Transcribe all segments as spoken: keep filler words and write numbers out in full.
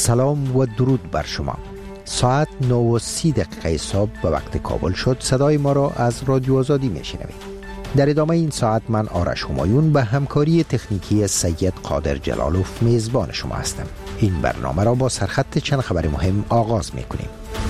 سلام و درود بر شما. ساعت نه و سی دقیقه صبح به وقت کابل شد. صدای ما را از رادیو آزادی میشنوید. در ادامه این ساعت من آرش همایون به همکاری تکنیکی سید قادر جلالوف میزبان شما هستم. این برنامه را با سرخط چند خبر مهم آغاز میکنیم.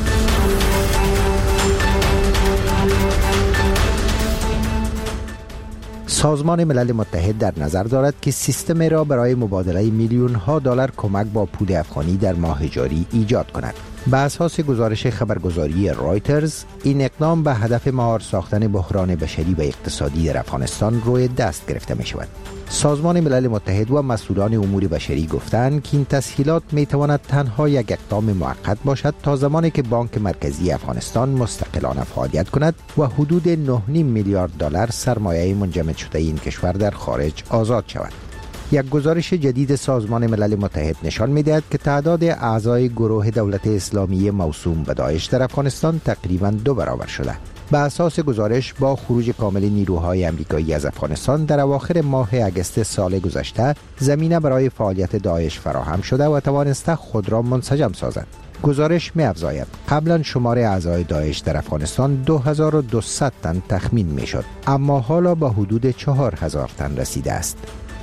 سازمان ملل متحد در نظر دارد که سیستم را برای مبادله میلیون ها دلار کمک با پول افغانی در ماه جاری ایجاد کند. به اساس گزارش خبرگزاری رایترز، این اقدام به هدف مهار ساختن بحران بشری و اقتصادی در افغانستان روی دست گرفته می شود. سازمان ملل متحد و مسئولان امور بشری گفتند که این تسهیلات می تواند تنها یک اقدام موقت باشد تا زمانی که بانک مرکزی افغانستان مستقلانه فعالیت کند و حدود نه و نیم میلیارد دلار سرمایه منجمد شده این کشور در خارج آزاد شود. یک گزارش جدید سازمان ملل متحد نشان می‌دهد که تعداد اعضای گروه دولت اسلامی موسوم به داعش در افغانستان تقریباً دو برابر شده. به اساس گزارش، با خروج کامل نیروهای آمریکایی از افغانستان در اواخر ماه اگست سال گذشته، زمینه برای فعالیت داعش فراهم شده و توانسته خود را منسجم سازد. گزارش می‌افزاید قبلا شمار اعضای داعش در افغانستان دو هزار و دویست تن تخمین می‌شد، اما حالا به حدود چهار هزار تن رسیده است.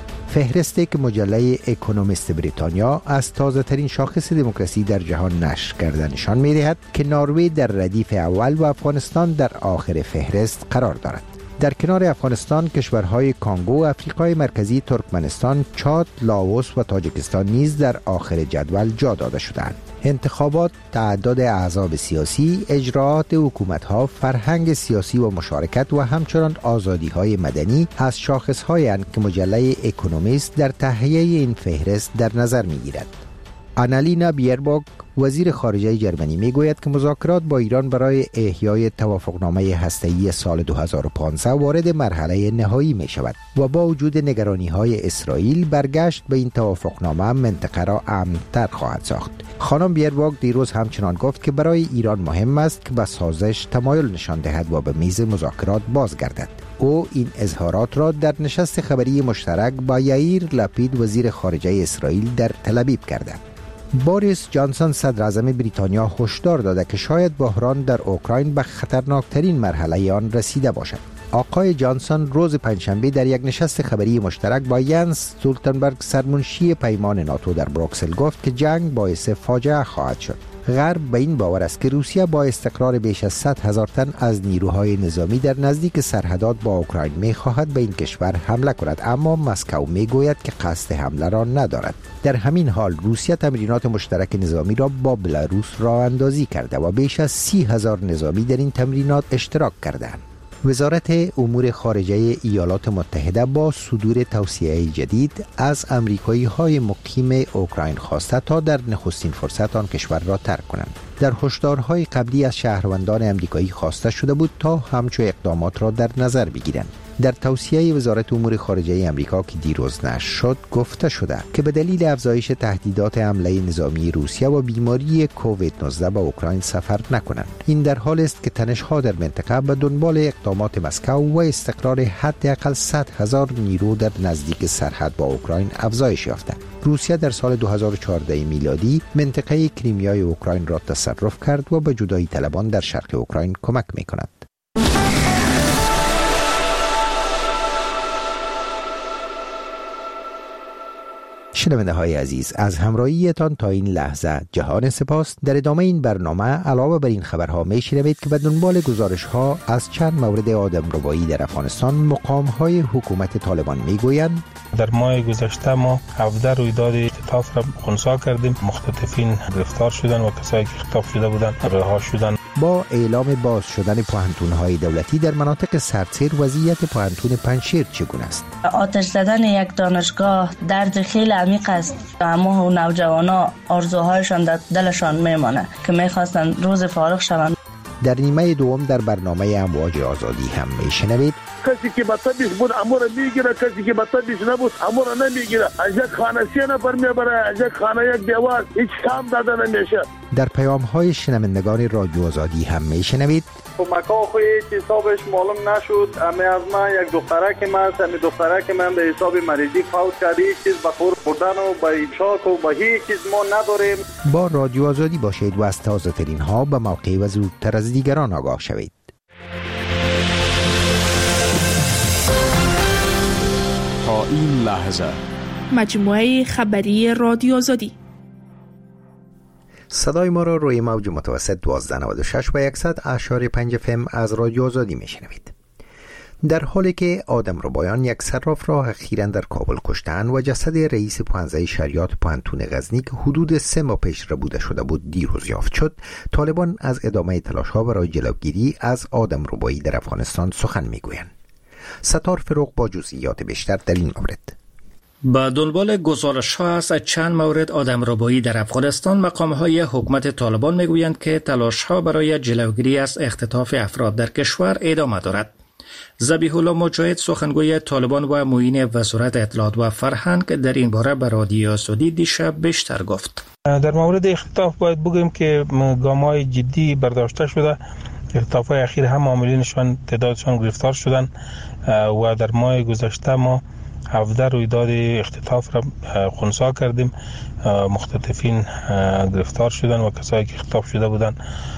فهرستی که مجله اکونومیست بریتانیا از تازه ترین شاخص دموکراسی در جهان نشر کرده نشان می دهد که نروژ در ردیف اول و افغانستان در آخر فهرست قرار دارد. در کنار افغانستان، کشورهای کانگو، افریقای مرکزی، ترکمنستان، چاد، لاوس و تاجیکستان نیز در آخر جدول جا داده شدند. انتخابات، تعداد احزاب سیاسی، اجراءات حکومت‌ها، فرهنگ سیاسی و مشارکت و همچنان آزادی‌های مدنی از شاخص‌هایند که مجله اکونومیست در تهیه این فهرست در نظر می‌گیرد. آنالینا بیربوک، وزیر خارجه جرمنی، میگوید که مذاکرات با ایران برای احیای توافقنامه هسته‌ای سال دو هزار و پانزده وارد مرحله نهایی می شود و با وجود نگرانی‌های اسرائیل، برگشت به این توافقنامه منطقه را امن‌تر خواهد ساخت. خانم بیربوک دیروز همچنان گفت که برای ایران مهم است که به سازش تمایل نشان دهد و به میز مذاکرات بازگردد. او این اظهارات را در نشست خبری مشترک با یائیر لپید، وزیر خارجه اسرائیل، در تل‌آویو کرد. بوریس جانسون، صدر اعظم بریتانیا، هشدار داده که شاید بحران در اوکراین به خطرناکترین مرحله آن رسیده باشد. آقای جانسون روز پنجشنبه در یک نشست خبری مشترک با ینس استولتنبرگ، سرمنشی پیمان ناتو در بروکسل، گفت که جنگ باعث فاجعه خواهد شد. غرب به این باور است که روسیه با استقرار بیش از صد هزار تن از نیروهای نظامی در نزدیک سرحدات با اوکراین می‌خواهد به این کشور حمله کند، اما مسکو می‌گوید که قصد حمله را ندارد. در همین حال روسیه تمرینات مشترک نظامی را با بلاروس راه اندازی کرده و بیش از سی هزار نظامی در این تمرینات اشتراک کردند. وزارت امور خارجه ایالات متحده با صدور توصیه جدید از امریکایی‌های مقیم اوکراین خواسته تا در نخستین فرصت آن کشور را ترک کنند. در هشدارهای قبلی از شهروندان امریکایی خواسته شده بود تا همچو اقدامات را در نظر بگیرند. در توصیه وزارت امور خارجه امریکا که دیروز نشر شد، گفته شده که به دلیل افزایش تهدیدات حمله نظامی روسیه و بیماری کووید نوزده به اوکراین سفر نکنند. این در حال است که تنش‌ها در منطقه به دنبال اقدامات مسکو و استقرار حداقل صد هزار نیرو در نزدیک سرحد با اوکراین افزایش یافته. روسیه در سال دو هزار و چهارده میلادی منطقه کریمیای اوکراین را تصرف کرد و به جدایی طلبان در شرق اوکراین کمک می‌کند. شنونده های عزیز، از همراهیتان تا این لحظه جهان سپاس. در ادامه این برنامه علاوه بر این خبرها می شنوید که به دنبال گزارش ها از چند مورد آدمربایی در افغانستان، مقام های حکومت طالبان می گویند در ماه گذشته ما هفده رویداد اختطاف را خنثی کردیم. مختطفین گرفتار شدن و کسایی که اختطاف شده بودند رها شدند. با اعلام باز شدن پوهنتون‌های دولتی در مناطق سردسیر، وضعیت پوهنتون پنجشیر چگونه است؟ آتش زدن یک دانشگاه درد خیلی عمیق است. اما نوجوانا آرزوهایشان در دلشان میمانه که میخواستن روز فارغ شوند. در نیمه دوم در برنامه امواج آزادی هم میشنوید کسی که بطبیش بود امور میگیره، کسی که بطبیش نبود امور نمیگیره. از یک خانه سی نفر میبره، از یک خانه یک دیوار هیچ کام داده نمیشه. در پیام های شنوندگان رادیو آزادی هم می شنوید کمک ها خوی حسابش معلوم نشد. امی از من یک دختره که من امی دختره که من به حساب مریضی فوت کرده، هیچ چیز به خور خوردن و به ایشاک و به هیچ چیز ما نداریم. با رادیو آزادی باشید و از تازه ترین ها به موقع و زودتر از دیگران آگاه شوید. تا این لحظه مجموعه خبری رادیو آزادی. صدای ما را روی موج متوسط دوازده نود و شش و صد اعشاری پنج اف ام از رادیو آزادی میشنوید. در حالی که آدمربایان یک صراف را اخیراً در کابل کشتند و جسد رئیس پانزده شریعت پانتون غزنی که حدود سه ماه پیش ربوده شده بود دیروز یافت شد، طالبان از ادامه تلاش‌ها برای جلوگیری از آدمربایی در افغانستان سخن میگویند. ستار فروغ با جزئیات بیشتر در این مورد. با دنبال گزارش ها از چند مورد آدمربایی در افغانستان، مقام های حکومت طالبان میگویند که تلاش ها برای جلوگیری از اختطاف افراد در کشور ادامه دارد. ذبیح الله مجاهد سخنگوی طالبان و معین وزارت اطلاعات و فرهنگ در این باره به رادیو آزادی دیشب بیشتر گفت. در مورد اختطاف باید بگوییم که گام‌های جدی برداشته شده. اختطاف‌های اخیر هم عاملینشان تعدادشان گرفتار شدند و در ماه گذشته ما هفده رویداد اختطاف را خنثی کردیم. مختطفین گرفتار شدن و کسایی که اختطاف شده بودند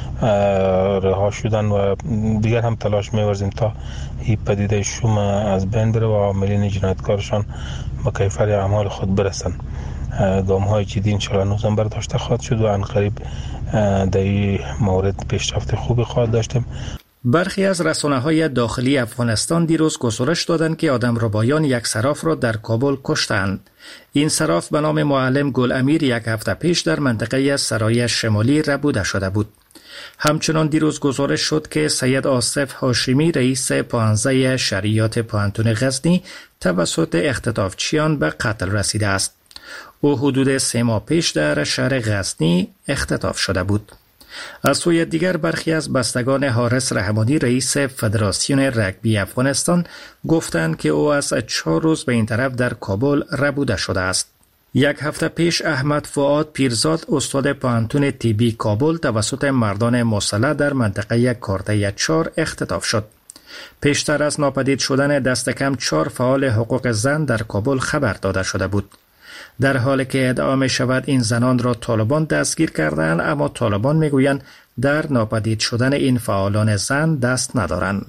رها شدن و دیگر هم تلاش می‌ورزیم تا این پدیده شوم از بین بره و عاملین جنایتکارشان به کیفر اعمال خود برسند. گام‌های جدی انشاءالله نوزم برداشته خواهد شد و عنقریب در این مورد پیشرفت خوبی خواهد داشتیم. برخی از رسانه‌های داخلی افغانستان دیروز گزارش دادند که آدمربایان یک صراف را در کابل کشتند. این صراف به نام معلم گل امیر یک هفته پیش در منطقه سرای شمالی ربوده شده بود. همچنان دیروز گزارش شد که سید آصف هاشمی رئیس پانزده شریعت پانتون غزنی توسط اختطافچیان به قتل رسیده است. او حدود سه ماه پیش در شهر غزنی اختطاف شده بود. از سوی دیگر برخی از بستگان حارس رحمانی رئیس فدراسیون رگبی افغانستان گفتند که او از چهار روز به این طرف در کابل ربوده شده است. یک هفته پیش احمد فؤاد پیرزاد استاد پانتون تیبی کابل توسط مردان مسلح در منطقه کارته چهار اختطاف شد. پیشتر از ناپدید شدن دست کم چهار فعال حقوق زن در کابل خبر داده شده بود. در حالی که ادعا می شود این زنان را طالبان دستگیر کردند، اما طالبان می گویند در ناپدید شدن این فعالان زن دست ندارند.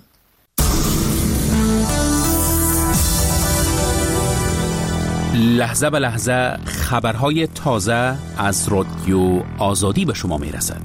لحظه به لحظه خبرهای تازه از رادیو آزادی به شما می رسد.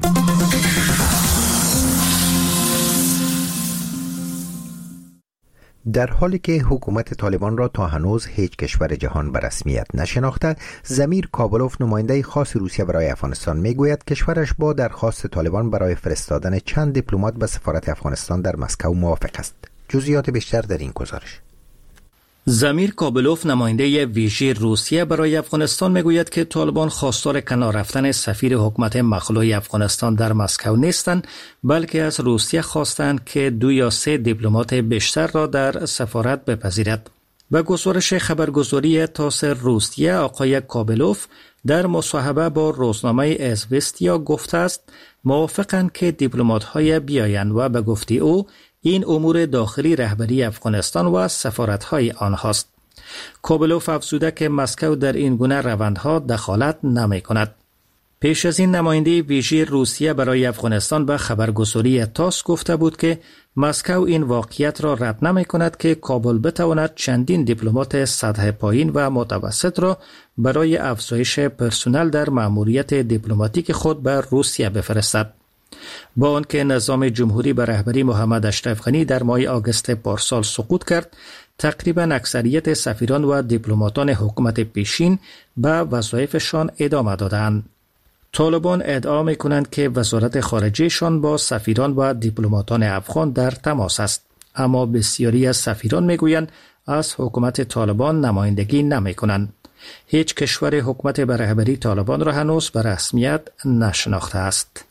در حالی که حکومت طالبان را تا هنوز هیچ کشور جهان به رسمیت نشناخته، ضمیر کابلوف نماینده خاص روسیه برای افغانستان میگوید کشورش با درخواست طالبان برای فرستادن چند دیپلمات به سفارت افغانستان در مسکو موافق است. جزئیات بیشتر در این گزارش. ضمیر کابلوف نماینده ویژه روسیه برای افغانستان میگوید که طالبان خواستار کنار رفتن سفیر حکومت مخلوع افغانستان در مسکو نیستند، بلکه از روسیه خواستند که دو یا سه دیپلمات بیشتر را در سفارت بپذیرد. به گزارش خبرگزاری تاس روسیه، آقای کابلوف در مصاحبه با روزنامه ازوستیا گفته است موافقند که دیپلمات‌های بیایند و به گفته او این امور داخلی رهبری افغانستان و سفارت‌های آنهاست. کابلوف افزوده که مسکو در این گونه روندها دخالت نمی‌کند. پیش از این نماینده ویژه روسیه برای افغانستان به خبرگزاری تاس گفته بود که مسکو این واقعیت را رد نمی‌کند که کابل بتواند چندین دیپلمات سطح پایین و متوسط را برای افزایش پرسنل در مأموریت دیپلماتیک خود به روسیه بفرستد. با آنکه نظام جمهوری به رهبری محمد اشرف غنی در ماه آگوست پارسال سقوط کرد، تقریبا اکثریت سفیران و دیپلماتان حکومت پیشین به وظایفشان ادامه دادند. طالبان ادعا می‌کنند که وزارت خارجه‌شان با سفیران و دیپلماتان افغان در تماس است، اما بسیاری از سفیران می‌گویند از حکومت طالبان نمایندگی نمی‌کنند. هیچ کشور حکومت به رهبری طالبان را هنوز به رسمیت نشناخته است.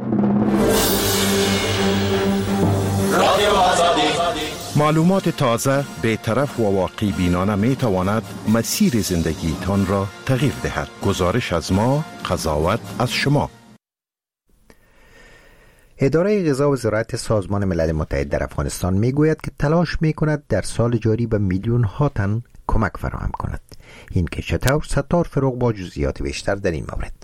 معلومات تازه، بی‌طرف و واقعی بینانه می تواند مسیر زندگی تان را تغییر دهد. گزارش از ما، قضاوت از شما. اداره غذا و زراعت سازمان ملل متحد در افغانستان میگوید که تلاش میکند در سال جاری به میلیون ها تن کمک فراهم کند. این که چطور؟ ستار فروغ با جزئیات بیشتر در این مورد.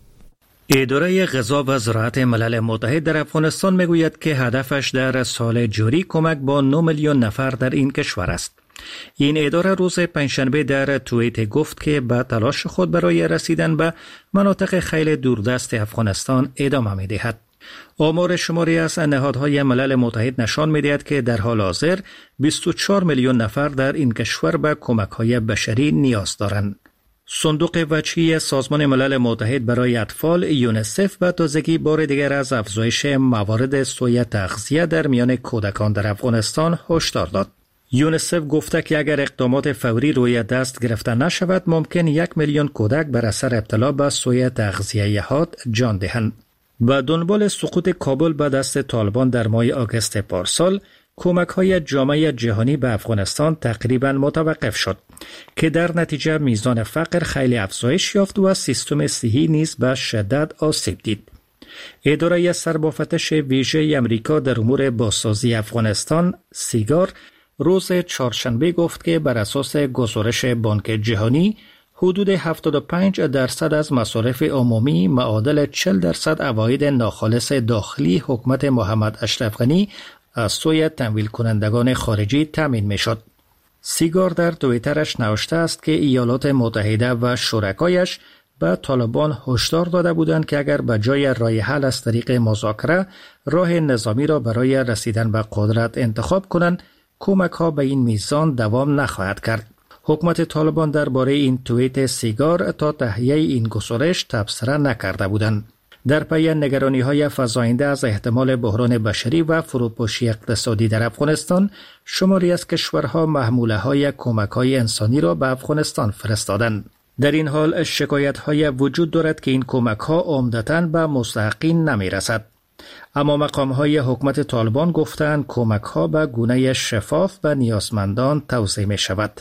اداره غذا و زراعت ملل متحد در افغانستان میگوید که هدفش در سال جاری کمک با نه میلیون نفر در این کشور است. این اداره روز پنجشنبه در توییت گفت که با تلاش خود برای رسیدن به مناطق خیلی دوردست افغانستان ادامه می‌دهد. آمار شماری از نهادهای ملل متحد نشان می‌دهد که در حال حاضر بیست و چهار میلیون نفر در این کشور به کمک‌های بشری نیاز دارند. صندوق وجهی سازمان ملل متحد برای اطفال یونیسف به تازگی بار دیگر از افزایش موارد سوء تغذیه در میان کودکان در افغانستان هشدار داد. یونیسف گفته که اگر اقدامات فوری روی دست گرفته نشود ممکن یک میلیون کودک بر اثر ابتلا به سوء تغذیه حاد جان دهند. با دنبال سقوط کابل به دست طالبان در ماه آگوست پارسال، کمک‌های جامعه جهانی به افغانستان تقریباً متوقف شد که در نتیجه میزان فقر خیلی افزایش یافت و سیستم صحی نیز به شدت آسیب دید. اداره سربافتش ویژه امریکا در امور بازسازی افغانستان سیگار روز چهارشنبه گفت که بر اساس گزارش بانک جهانی حدود هفتاد و پنج درصد از مصارف عمومی معادل چهل درصد عواید ناخالص داخلی حکومت محمد اشرف غنی از سوی تمویل کنندگان خارجی تامین می شد. سیگار در توییترش نوشته است که ایالات متحده و شرکایش به طالبان هشدار داده بودند که اگر به جای راه حل از طریق مذاکره راه نظامی را برای رسیدن به قدرت انتخاب کنند، کمک ها به این میزان دوام نخواهد کرد. حکومت طالبان درباره این توییت سیگار تا تهیه این گزارش تبصره نکرده بودند. در پی نگرانی‌های فزاینده از احتمال بحران بشری و فروپاشی اقتصادی در افغانستان، شماری از کشورها محموله‌های کمک‌های انسانی را به افغانستان فرستادند. در این حال شکایت‌های وجود دارد که این کمک‌ها عمدتاً به مستحقین نمی‌رسد. اما مقام‌های حکومت طالبان گفتند کمک‌ها به گونه شفاف و نیازمندان توزیع می‌شود.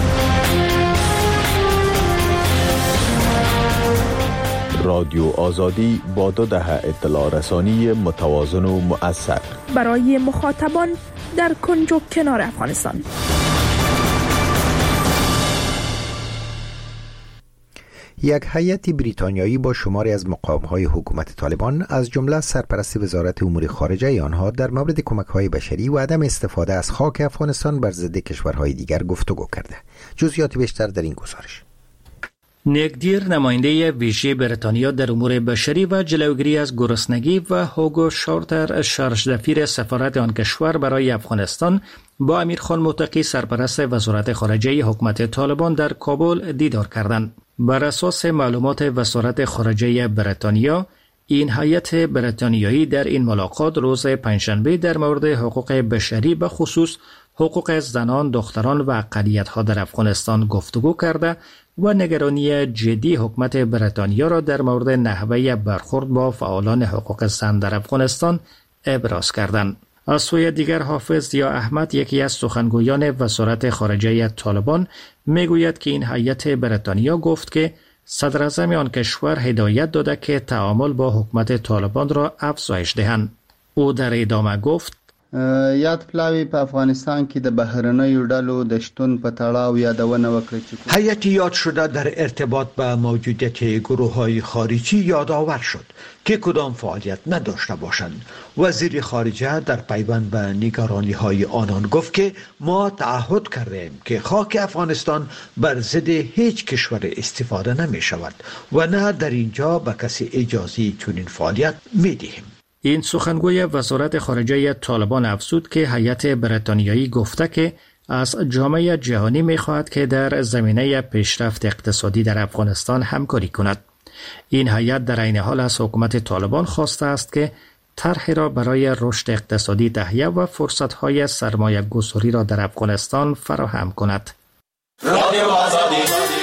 رادیو آزادی با دو دهه اطلاع رسانی متوازن و مؤثر برای مخاطبان در کنج و کنار افغانستان. یک هیئت بریتانیایی با شماری از مقام‌های حکومت طالبان از جمله سرپرست وزارت امور خارجه آنها در مورد کمک‌های بشری و عدم استفاده از خاک افغانستان بر ضد کشورهای دیگر گفتگو کرده. جزئیات بیشتر در این گزارش. نیک دیر نماینده ویژه بریتانیا در امور بشری و جلوگیری از گرسنگی و هوگو شارتر شارژدفیر سفارت آن کشور برای افغانستان با امیرخان متقی سرپرست وزارت خارجه حکومت طالبان در کابل دیدار کردند. بر اساس معلومات وزارت خارجه بریتانیا، این هیئت بریتانیایی در این ملاقات روز پنجشنبه در مورد حقوق بشری به خصوص حقوق زنان، دختران و اقلیت‌ها در افغانستان گفتگو کرده و نگرانی جدی حکومت بریتانیا را در مورد نحوه برخورد با فعالان حقوق زن در افغانستان ابراز کردند. از سوی دیگر حافظ ضیا احمد، یکی از سخنگویان وزارت خارجه طالبان، میگوید که این هیئت بریتانیا گفت که صدر اعظم آن کشور هدایت داده که تعامل با حکومت طالبان را افزایش دهند. او در ادامه گفت: یاد پلاوی په افغانستان کې د بهرنیو ډلو د شتون په تړاو یادونه وکړه چې هیئت یاد شده در ارتباط به موجودیت گروه‌های خارجی یادآور شد که کدام فعالیت نداشته باشند. وزیر خارجه در پیوند به نگرانی‌های آنان گفت که ما تعهد کردیم که خاک افغانستان بر ضد هیچ کشور استفاده نمی شود و نه در اینجا به کسی اجازه چنین فعالیت می دهیم. این سخنگوی وزارت خارجه طالبان افزود که هیئت بریتانیایی گفته که از جامعه جهانی می‌خواهد که در زمینه پیشرفت اقتصادی در افغانستان همکاری کند. این هیئت در عین حال از حکومت طالبان خواسته است که طرحی را برای رشد اقتصادی تهیه و فرصت‌های سرمایه‌گذاری را در افغانستان فراهم کند. رادیو آزادی.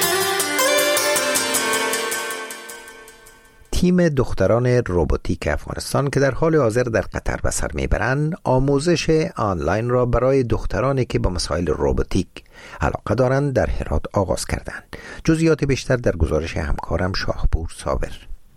تیم دختران روباتیک افغانستان که در حال حاضر در قطر به سر میبرند، آموزش آنلاین را برای دخترانی که به مسائل روباتیک علاقه دارند در هرات آغاز کردند. جزئیات بیشتر در گزارش همکارم شاهپور صابر.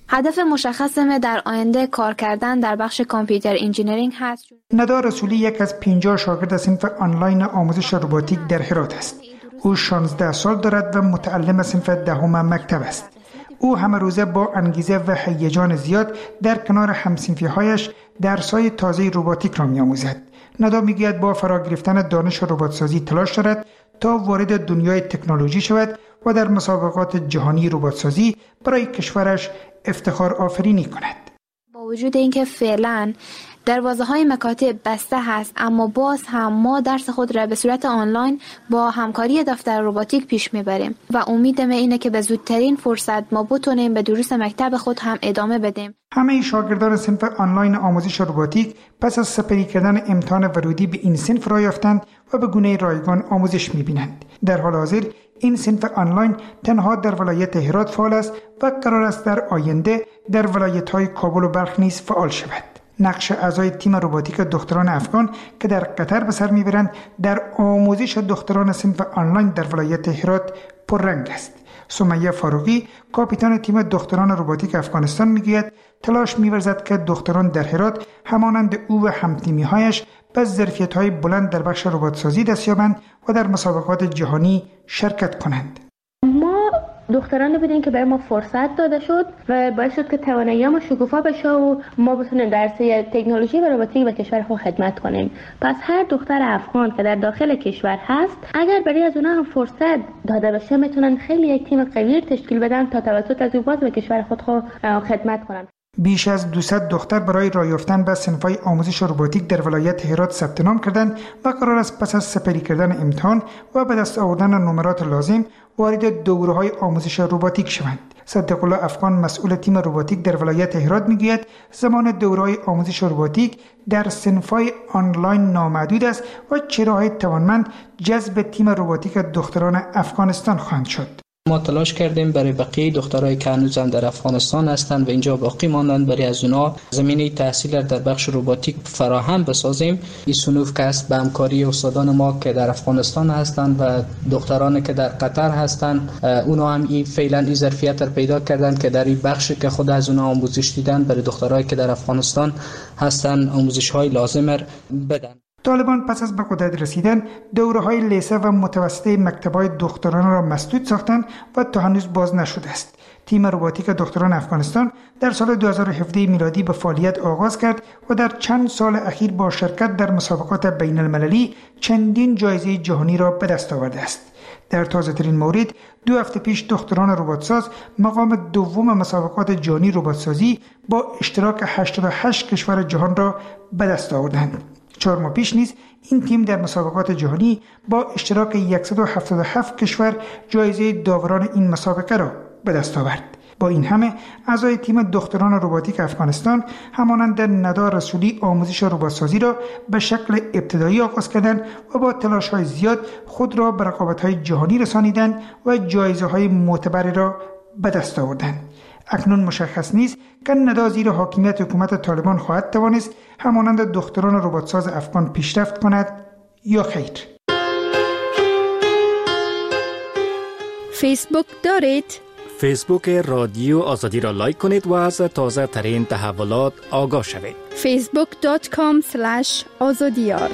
هدف مشخص من در آینده کار کردن در بخش کامپیوتر انجینیرینگ هست. ندار رسولی یک از پنجاه شاگرد صنف آنلاین آموزش روباتیک در هرات است. او شانزده سال دارد و متعلم صنف دهم مکتب است. او همه روزه با انگیزه و هیجان زیاد در کنار همصنفی‌هایش درس‌های تازه روباتیک را می‌آموزد. ندا می‌گوید با فرا گرفتن دانش رباتسازی تلاش دارد تا وارد دنیای تکنولوژی شود و در مسابقات جهانی رباتسازی برای کشورش افتخار آفرینی کند. با وجود اینکه فعلا دروازه‌های مکاتب بسته هست، اما باز هم ما درس خود را به صورت آنلاین با همکاری دفتر رباتیک پیش میبریم و امیدم اینه که به زودترین فرصت ما بتونیم به دروس مکتب خود هم ادامه بدیم. همه شاگردان صنف آنلاین آموزش رباتیک پس از سپری کردن امتحان ورودی به این صنف را یافتند و به گونه رایگان آموزش میبینند. در حال حاضر این صنف آنلاین تنها در ولایت هرات فعال است و قرار است در آینده در ولایت‌های کابل و بلخ نیز فعال شود. نقش اعضای تیم رباتیک دختران افغان که در قطر به سر میبرند در آموزش دختران صنف آنلاین در ولایت هرات پررنگ است. سمیه فاروقی کاپیتان تیم دختران رباتیک افغانستان میگوید تلاش می‌ورزد که دختران در هرات همانند او و همتیمی‌هایش به ظرفیت‌های بلند در بخش رباتسازی دست یابند و در مسابقات جهانی شرکت کنند. ما دخترانی بودیم که برای ما فرصت داده شد و باعث شد که توانایی ما شکوفا بشه و ما بتونیم در حوزه تکنولوژی و رباتیک به کشور خود خدمت کنیم. پس هر دختر افغان که در داخل کشور هست اگر برای از اونها هم فرصت داده بشه میتونن خیلی یک تیم قوی تشکیل بدن تا توسط از او باز به کشور خود خود خدمت کنن. بیش از دویست دختر برای راه یافتن به صنف‌های آموزش رباتیک در ولایت هرات ثبت نام کردند و قرار است پس از سپری کردن امتحان و به دست آوردن نمرات لازم وارد دوره‌های آموزش رباتیک شوند. صدق الله افغان مسئول تیم رباتیک در ولایت هرات میگوید زمان دوره‌های آموزش رباتیک در صنف‌های آنلاین نامحدود است و چهره‌های توانمند جذب تیم رباتیک دختران افغانستان خواهند شد. ما تلاش کردیم برای بقیه دخترای که هنوز هم در افغانستان هستند و اینجا باقی ماندند برای از اونها زمینه تحصیل در بخش رباتیک فراهم بسازیم. این صنوف که است به همکاری استادان ما که در افغانستان هستند و دخترانی که در قطر هستند، اونها هم این فعلا این ظرفیت را پیدا کردند که در این بخشی که خود از اونها آموزش دیدن برای دخترایی که در افغانستان هستند آموزش‌های لازم را بدن. طالبان پس از به قدرت رسیدن دوره‌های لیسه و متوسطه مکتب‌های دختران را مسدود ساختند و تا هنوز باز نشده است. تیم رباتیک دختران افغانستان در سال دو هزار و هفده میلادی به فعالیت آغاز کرد و در چند سال اخیر با شرکت در مسابقات بین المللی چندین جایزه جهانی را به دست آورده است. در تازه ترین مورد دو هفته پیش دختران رباتساز مقام دوم مسابقات جهانی رباتسازی با اشتراک هشتاد و هشت کشور جهان را به دست آوردند. چهار ماه پیش نیز این تیم در مسابقات جهانی با اشتراک صد و هفتاد و هفت کشور جایزه داوران این مسابقه را به دست آورد. با این همه اعضای تیم دختران رباتیک افغانستان همانند ندار رسولی آموزش رباتسازی را به شکل ابتدایی آغاز کردند و با تلاش‌های زیاد خود را به رقابت‌های جهانی رسانیدند و جایزه‌های معتبری را به دست آوردند. اکنون مشخص نیست که ندا زیر حاکمیت حکومت طالبان خواهد توانست همانند دختران رباتساز افغان پیشرفت کند یا خیر. فیسبوک دارید؟ فیسبوک رادیو آزادی را لایک کنید و از تازه ترین تحولات آگاه شوید. فیسبوک دات کام اسلش آزادیار.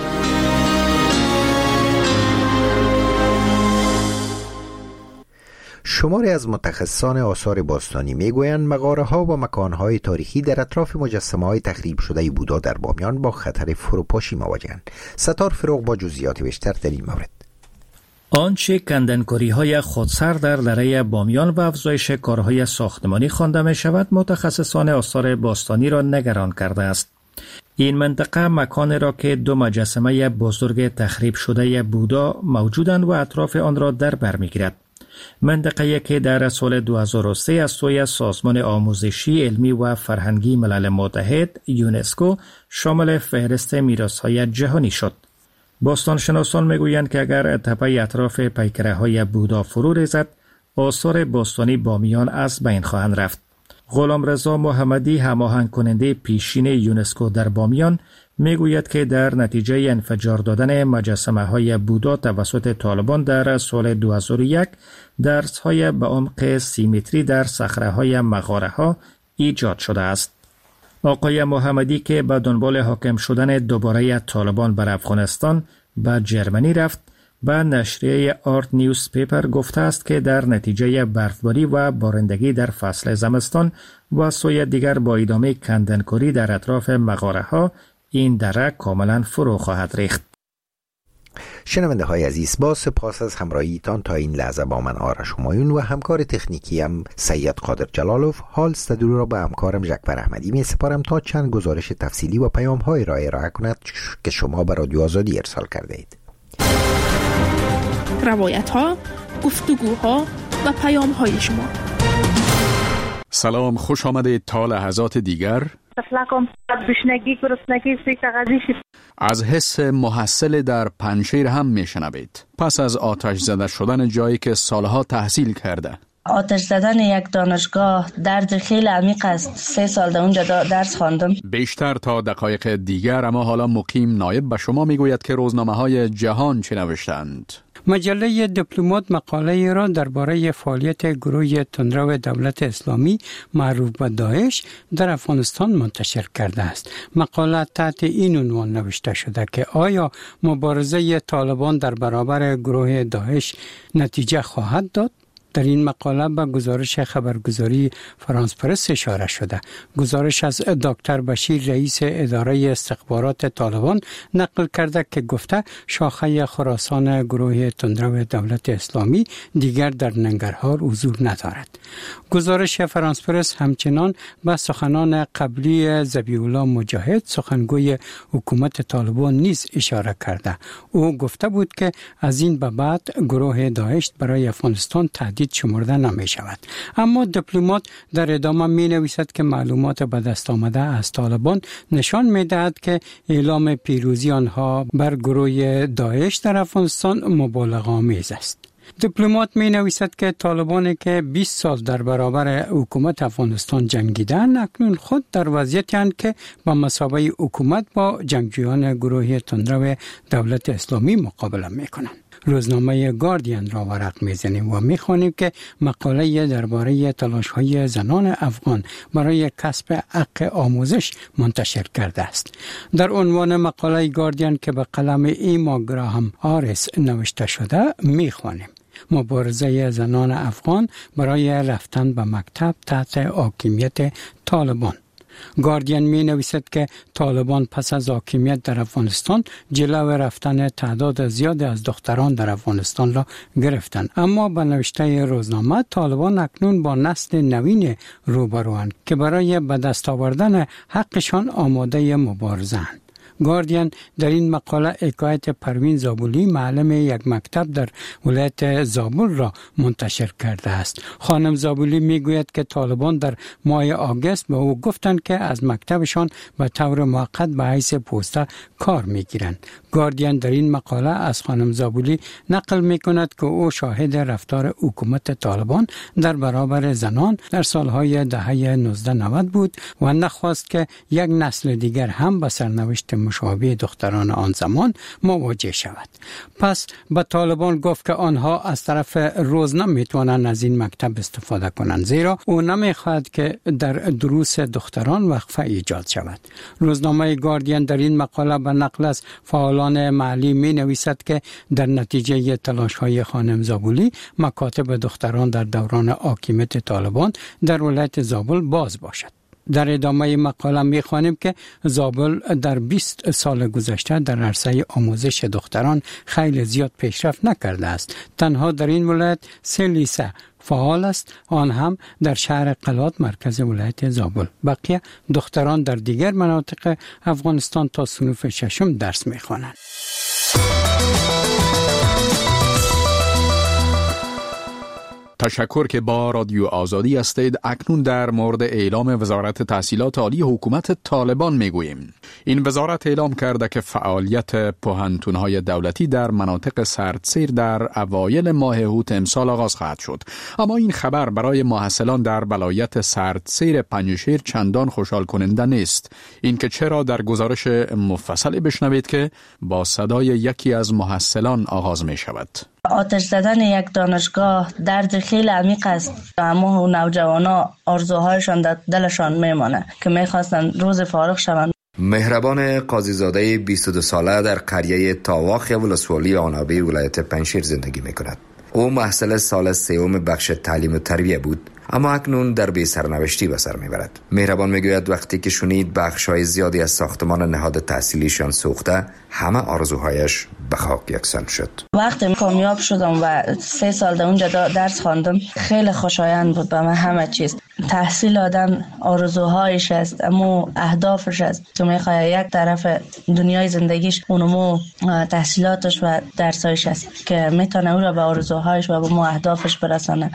شماری از متخصصان آثار باستانی میگویند مغاره‌ها و مکان‌های تاریخی در اطراف مجسمه‌های تخریب شده بودا در بامیان با خطر فروپاشی مواجه‌اند. ستار فروغ با جزئیات بیشتر در این مورد. آنچه کندنکاری‌های خودسر در دره بامیان و افزایش کارهای ساختمانی خوانده می‌شود، متخصصان آثار باستانی را نگران کرده است. این منطقه مکانی را که دو مجسمه بزرگ تخریب شده بودا موجودند و اطراف آن را در بر می‌گیرد. منطقه‌ای که در سال دو هزار و سه از سوی سازمان آموزشی علمی و فرهنگی ملل متحد یونسکو شامل فهرست میراث‌های جهانی شد. باستانشناسان میگویند که اگر تپه اطراف پیکره‌های بودا فرو ریزد، آثار باستانی بامیان از بین خواهند رفت. غلامرضا محمدی هماهنگ کننده پیشین یونسکو در بامیان میگوید که در نتیجه انفجار دادن مجسمه‌های بودا توسط طالبان در سال دو هزار و یک درس‌های به عمق سی متری در صخره‌های مغاره‌ها ایجاد شده است. آقای محمدی که به دنبال حاکم شدن دوباره طالبان بر افغانستان به جرمنی رفت، به نشریه آرت نیوز پیپر گفته است که در نتیجه برفباری و بارندگی در فصل زمستان و سوی دیگر با ادامه کندنکاری در اطراف مغاره ها این دره کاملا فرو خواهد ریخت. شنونده های عزیز، با سپاس از همراهیتان تا این لحظه با من آرش همایون و همکار تکنیکی هم سید قادر جلالوف. حال استودیو را به همکارم ژکبر احمدی می سپارم تا چند گزارش تفصیلی و پیام های را ارائه کند که شما به رادیو آزادی ارسال کرده اید. روایت ها، گفتگوها و پیام های شما. سلام، خوش آمدید تا لحظات دیگر. از حس محصل در پنجشیر هم میشنوید. پس از آتش زده شدن جایی که سالها تحصیل کرده. آتش زدن یک دانشگاه درد خیلی عمیق است. سه سال در اونجا درس خواندم. بیشتر تا دقایق دیگر، اما حالا مقیم نایب به شما میگوید که روزنامه های جهان چه نوشتند. مجله دیپلمات مقاله را درباره فعالیت گروه تندرو دولت اسلامی معروف به داعش در افغانستان منتشر کرده است. مقاله تحت این عنوان نوشته شده که آیا مبارزه طالبان در برابر گروه داعش نتیجه خواهد داد؟ در این مقاله به گزارش خبرگزاری فرانس پرس اشاره شده. گزارش از دکتر بشیر رئیس اداره استخبارات طالبان نقل کرده که گفته شاخه خراسان گروه تندرو دولت اسلامی دیگر در ننگرهار حضور ندارد. گزارش فرانس پرس همچنان به سخنان قبلی ذبیح الله مجاهد سخنگوی حکومت طالبان نیز اشاره کرده. او گفته بود که از این به بعد گروه داعش برای افغانستان تهدید شمرده نمی شود. اما دیپلمات در ادامه می نویسد که معلومات به دست آمده از طالبان نشان می دهد که اعلام پیروزی آنها بر گروه داعش در افغانستان مبالغه آمیز است. دیپلمات می نویسد که طالبانی که بیست سال در برابر حکومت افغانستان جنگیدند اکنون خود در وضعیتی اند که با مثابه حکومت با جنگجویان گروه تندرو دولت اسلامی مقابله می کنند. روزنامه گاردین را ورق می‌زنیم و می‌خوانیم که مقاله درباره تلاش‌های زنان افغان برای کسب حق آموزش منتشر کرده است. در عنوان مقاله گاردین که به قلم ایما گراهام آریس نوشته شده می‌خوانیم: مبارزه زنان افغان برای رفتن به مکتب تحت حاکمیت طالبان. گاردین می نویسد که طالبان پس از حاکمیت در افغانستان جلو رفتن تعداد زیاد از دختران در افغانستان را گرفتند، اما به نوشته روزنامه طالبان اکنون با نسل نوین روبروند که برای به دست آوردن حقشان آماده مبارزه‌اند. گاردین در این مقاله حکایت پروین زابلی معلم یک مکتب در ولایت زابل را منتشر کرده است. خانم زابلی میگوید که طالبان در ماه آگوست به او گفتند که از مکتبشان به طور موقت به حیث پوسته کار میگیرند. گاردین در این مقاله از خانم زابلی نقل میکند که او شاهد رفتار حکومت طالبان در برابر زنان در سالهای دهه نوزده نود بود و نخواست که یک نسل دیگر هم به سرنوشت مشابه دختران آن زمان مواجه شود. پس به طالبان گفت که آنها از طرف روز نمیتوانند از این مکتب استفاده کنند، زیرا او نمیخواهد که در دروس دختران وقفه ایجاد شود. روزنامه گاردین در این مقاله به نقل از فعالان محلی می نویسد که در نتیجه تلاش های خانم زابلی مکاتب دختران در دوران حاکمیت طالبان در ولایت زابل باز باشد. در ادامه مقاله می خوانیم که زابل در بیست سال گذشته در عرصه آموزش دختران خیلی زیاد پیشرفت نکرده است. تنها در این ولایت سه لیسه فعال است، آن هم در شهر قلات مرکز ولایت زابل. بقیه دختران در دیگر مناطق افغانستان تا صنف ششم درس می خوانند. تشکر که با رادیو آزادی هستید. اکنون در مورد اعلام وزارت تحصیلات عالی حکومت طالبان میگوییم. این وزارت اعلام کرده که فعالیت پوهنتون‌های دولتی در مناطق سردسیر در اوایل ماه اوت امسال آغاز خواهد شد. اما این خبر برای محصلان در ولایت سردسیر پنجشیر چندان خوشحال کننده نیست. این که چرا در گزارش مفصلی بشنوید که با صدای یکی از محصلان آغاز می شود. آتش زدن یک دانشگاه درد خیلی عمیق است. اما نوجوانا آرزوهایشان در دلشان میمانه که میخواستن روز فارغ شوند. مهربان قاضیزاده بیست و دو ساله در قریه تاواخ ولسوالی آنابی ولایت پنجشیر زندگی میکند. او محصل سال سوم بخش تعلیم و تربیه بود، اما اکنون در بی سرنوشتی به سر میبرد. مهربان میگوید وقتی که شنید بخش‌های زیادی از ساختمان نهاد تحصیلیشان سوخته، همه آرزوهایش به خاک یکسان شد. وقتی کامیاب شدم و سه سال در اونجا درس خواندم، خیلی خوشایند بود به من همه چیز. تحصیل آدم آرزوهایش است، اما اهدافش است که میخواد یک طرف دنیای زندگیش اونمو تحصیلاتش و درسایش است که میتونه او را به آرزوهایش و به مو اهدافش برسانه.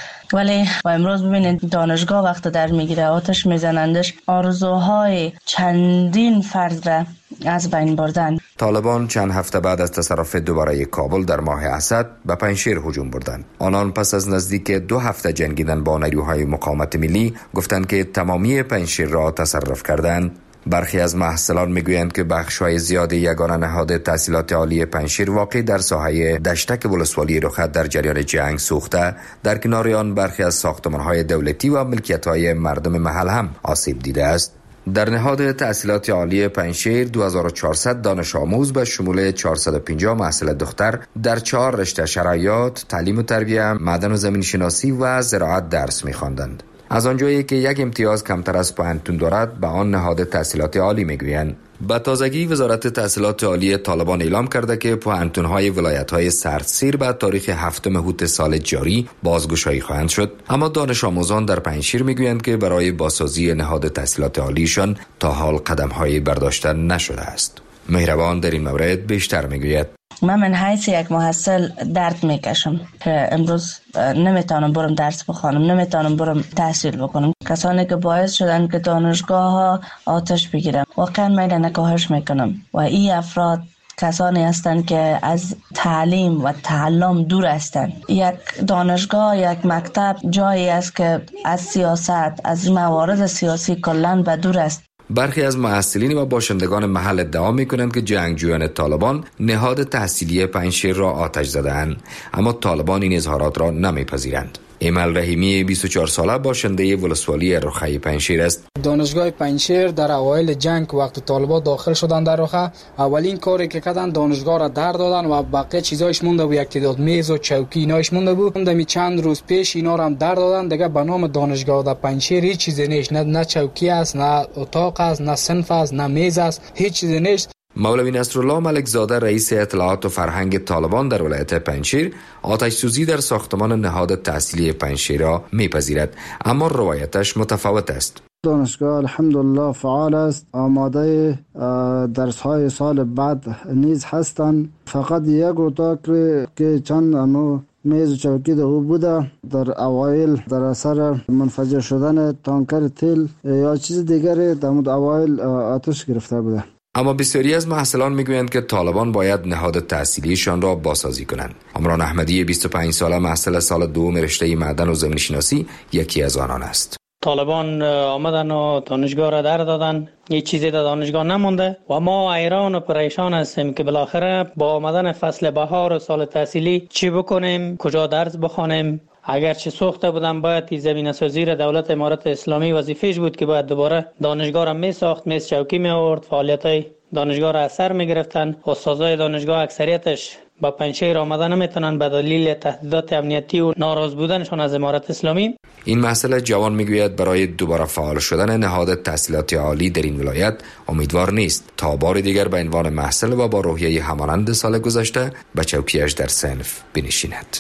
ولی و امروز ببینید دانشگاه وقت در میگیره، آتش میزنندش، آرزوهای چندین فرد را از بین بردن. طالبان چند هفته بعد از تصرف دوباره کابل در ماه اسد به پنجشیر هجوم بردند. آنان پس از نزدیک دو هفته جنگیدن با نیروهای مقاومت ملی گفتند که تمامی پنجشیر را تصرف کردند. برخی از محصلان میگویند که بخش‌های زیاد یگانه نهاد تحصیلات عالی پنجشیر واقع در ساحه دشتک ولسوالی رخت در جریان جنگ سوخته، در کنار آن برخی از ساختمان‌های دولتی و ملکیت‌های مردم محل هم آسیب دیده است. در نهاد تحصیلات عالی پنجشیر دو هزار و چهارصد دانش آموز به شمول چهارصد و پنجاه محصل دختر در چهار رشته شرایط، تعلیم و تربیت، معدن و زمین شناسی و زراعت درس می‌خواندند. از آنجایی که یک امتیاز کمتر از پوهنتون دارد به آن نهاد تحصیلات عالی میگویند. به تازگی وزارت تحصیلات عالی طالبان اعلام کرده که پوهنتون‌های ولایت‌های سردسیر به تاریخ هفتم اوت سال جاری بازگشایی خواهند شد، اما دانش آموزان در پنجشیر میگویند که برای بازسازی نهاد تحصیلات عالیشان تا حال قدم‌هایی برداشته نشده است. مهربان در این مورد بیشتر میگوید: من من حیث یک محصل درد میکشم که امروز نمیتونم برم درس بخوانم، نمیتونم برم تحصیل بکنم. کسانی که باعث شدن که دانشگاه ها آتش بگیرن واقعا من نکاهش میکنم و این افراد کسانی هستند که از تعلیم و تعلم دور هستند. یک دانشگاه، یک مکتب جایی است که از سیاست، از موارد سیاسی کلاً به دور است. برخی از محصلین و باشندگان محل ادعا می‌کنند که جنگجویان طالبان نهاد تحصیلی پنجشیر را آتش زدند، اما طالبان این اظهارات را نمی‌پذیرند. ایمل رحیمی بیست و چهار ساله باشنده ولسوالی رخه پنجشیر است. دانشگاه پنجشیر در اوایل جنگ وقت طالبان داخل شدن در رخه، اولین کاری که کردن دانشگاه را در دادن و بقیه چیزایش مونده بود، یک تعداد میز و چوکی اینایش مونده بود. دمی چند روز پیش اینا را هم در دادن. دیگه به نام دانشگاه در پنجشیر هیچ چیزی نیست، نه نه چوکی است، نه اتاق است، نه صنف است، نه میز است، هیچ چیزی نیست. مولوی نصرالله ملکزاده رئیس اطلاعات و فرهنگ طالبان در ولایت پنجشیر آتش سوزی در ساختمان نهاد تحصیلی پنجشیر را میپذیرد، اما روایتش متفاوت است. دانشگاه الحمدلله فعال است، آماده درس های سال بعد نیز هستند. فقط یک اتاق که چند انو میز و چوکی در او بوده، در اوایل در اثر منفجر شدن تانکر تیل یا چیز دیگری در اوایل آتش گرفته بوده. اما بسیاری از محصلان میگویند که طالبان باید نهاد تحصیلیشان را بازسازی کنند. عمران احمدی بیست و پنج ساله محصل سال دوم رشته معدن و زمین شناسی یکی از آنان است. طالبان آمدن و دانشگاه را در دادن، هیچ چیزی در دانشگاه نمونده و ما حیران و پریشان هستیم که بالاخره با آمدن فصل بهار و سال تحصیلی چی بکنیم، کجا درس بخوانیم. اگرچه سوخته بودن باید این زمینه سازی را دولت امارت اسلامی وظیفه‌اش بود که باید دوباره دانشگاه را می ساخت، میز چوکی می آورد، فعالیت‌های دانشگاه را اثر می گرفتن. استادای دانشگاه اکثریتش با پنجشیر آمدن نمیتونن به دلیل تهدیدات امنیتی و ناراض بودنشان از امارت اسلامی. این مسئله جوان میگوید برای دوباره فعال شدن نهاد تحصیلات عالی در این ولایت امیدوار نیست تا بار دیگر به عنوان محصل و با روحیه همانند سال گذشته به چوکیش در صنف بنشیند.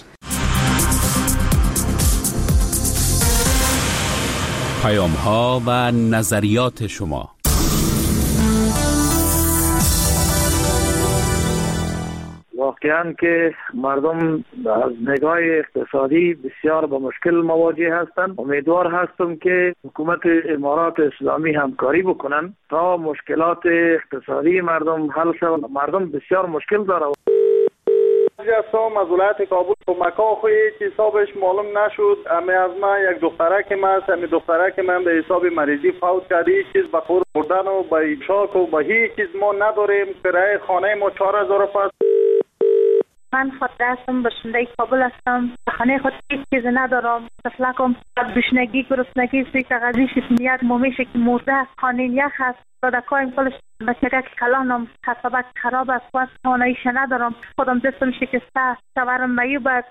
پیام ها و نظریات شما. واقعاً که مردم از نگاه اقتصادی بسیار با مشکل مواجه هستند. امیدوار هستم که حکومت امارات اسلامی همکاری بکنن تا مشکلات اقتصادی مردم حل شود. مردم بسیار مشکل داره. جسام از ولایت کابل کمک‌ها خو هیچ حسابش معلوم نشد. امی از من یک دختره که من است، امی دختره که من به حساب مریضی فوت کرده، هیچ چیز به خور بردن و به شاک و به هیچ چیز ما نداریم. کرایه خانه ما چهار هزار پس. من خود هستم، باشنده کابل هستم. خانه خود هیچ چیز ندارم. تفلکم بشنگی گرسنگی سوی تغذی شفنیت مومیشه که مرده خانه یخ هست. دادکایم کلش بچگه که کلانم حسابت خراب است و تواناییش ندارم. خودم دستم شکسته، شوهرم میوب است.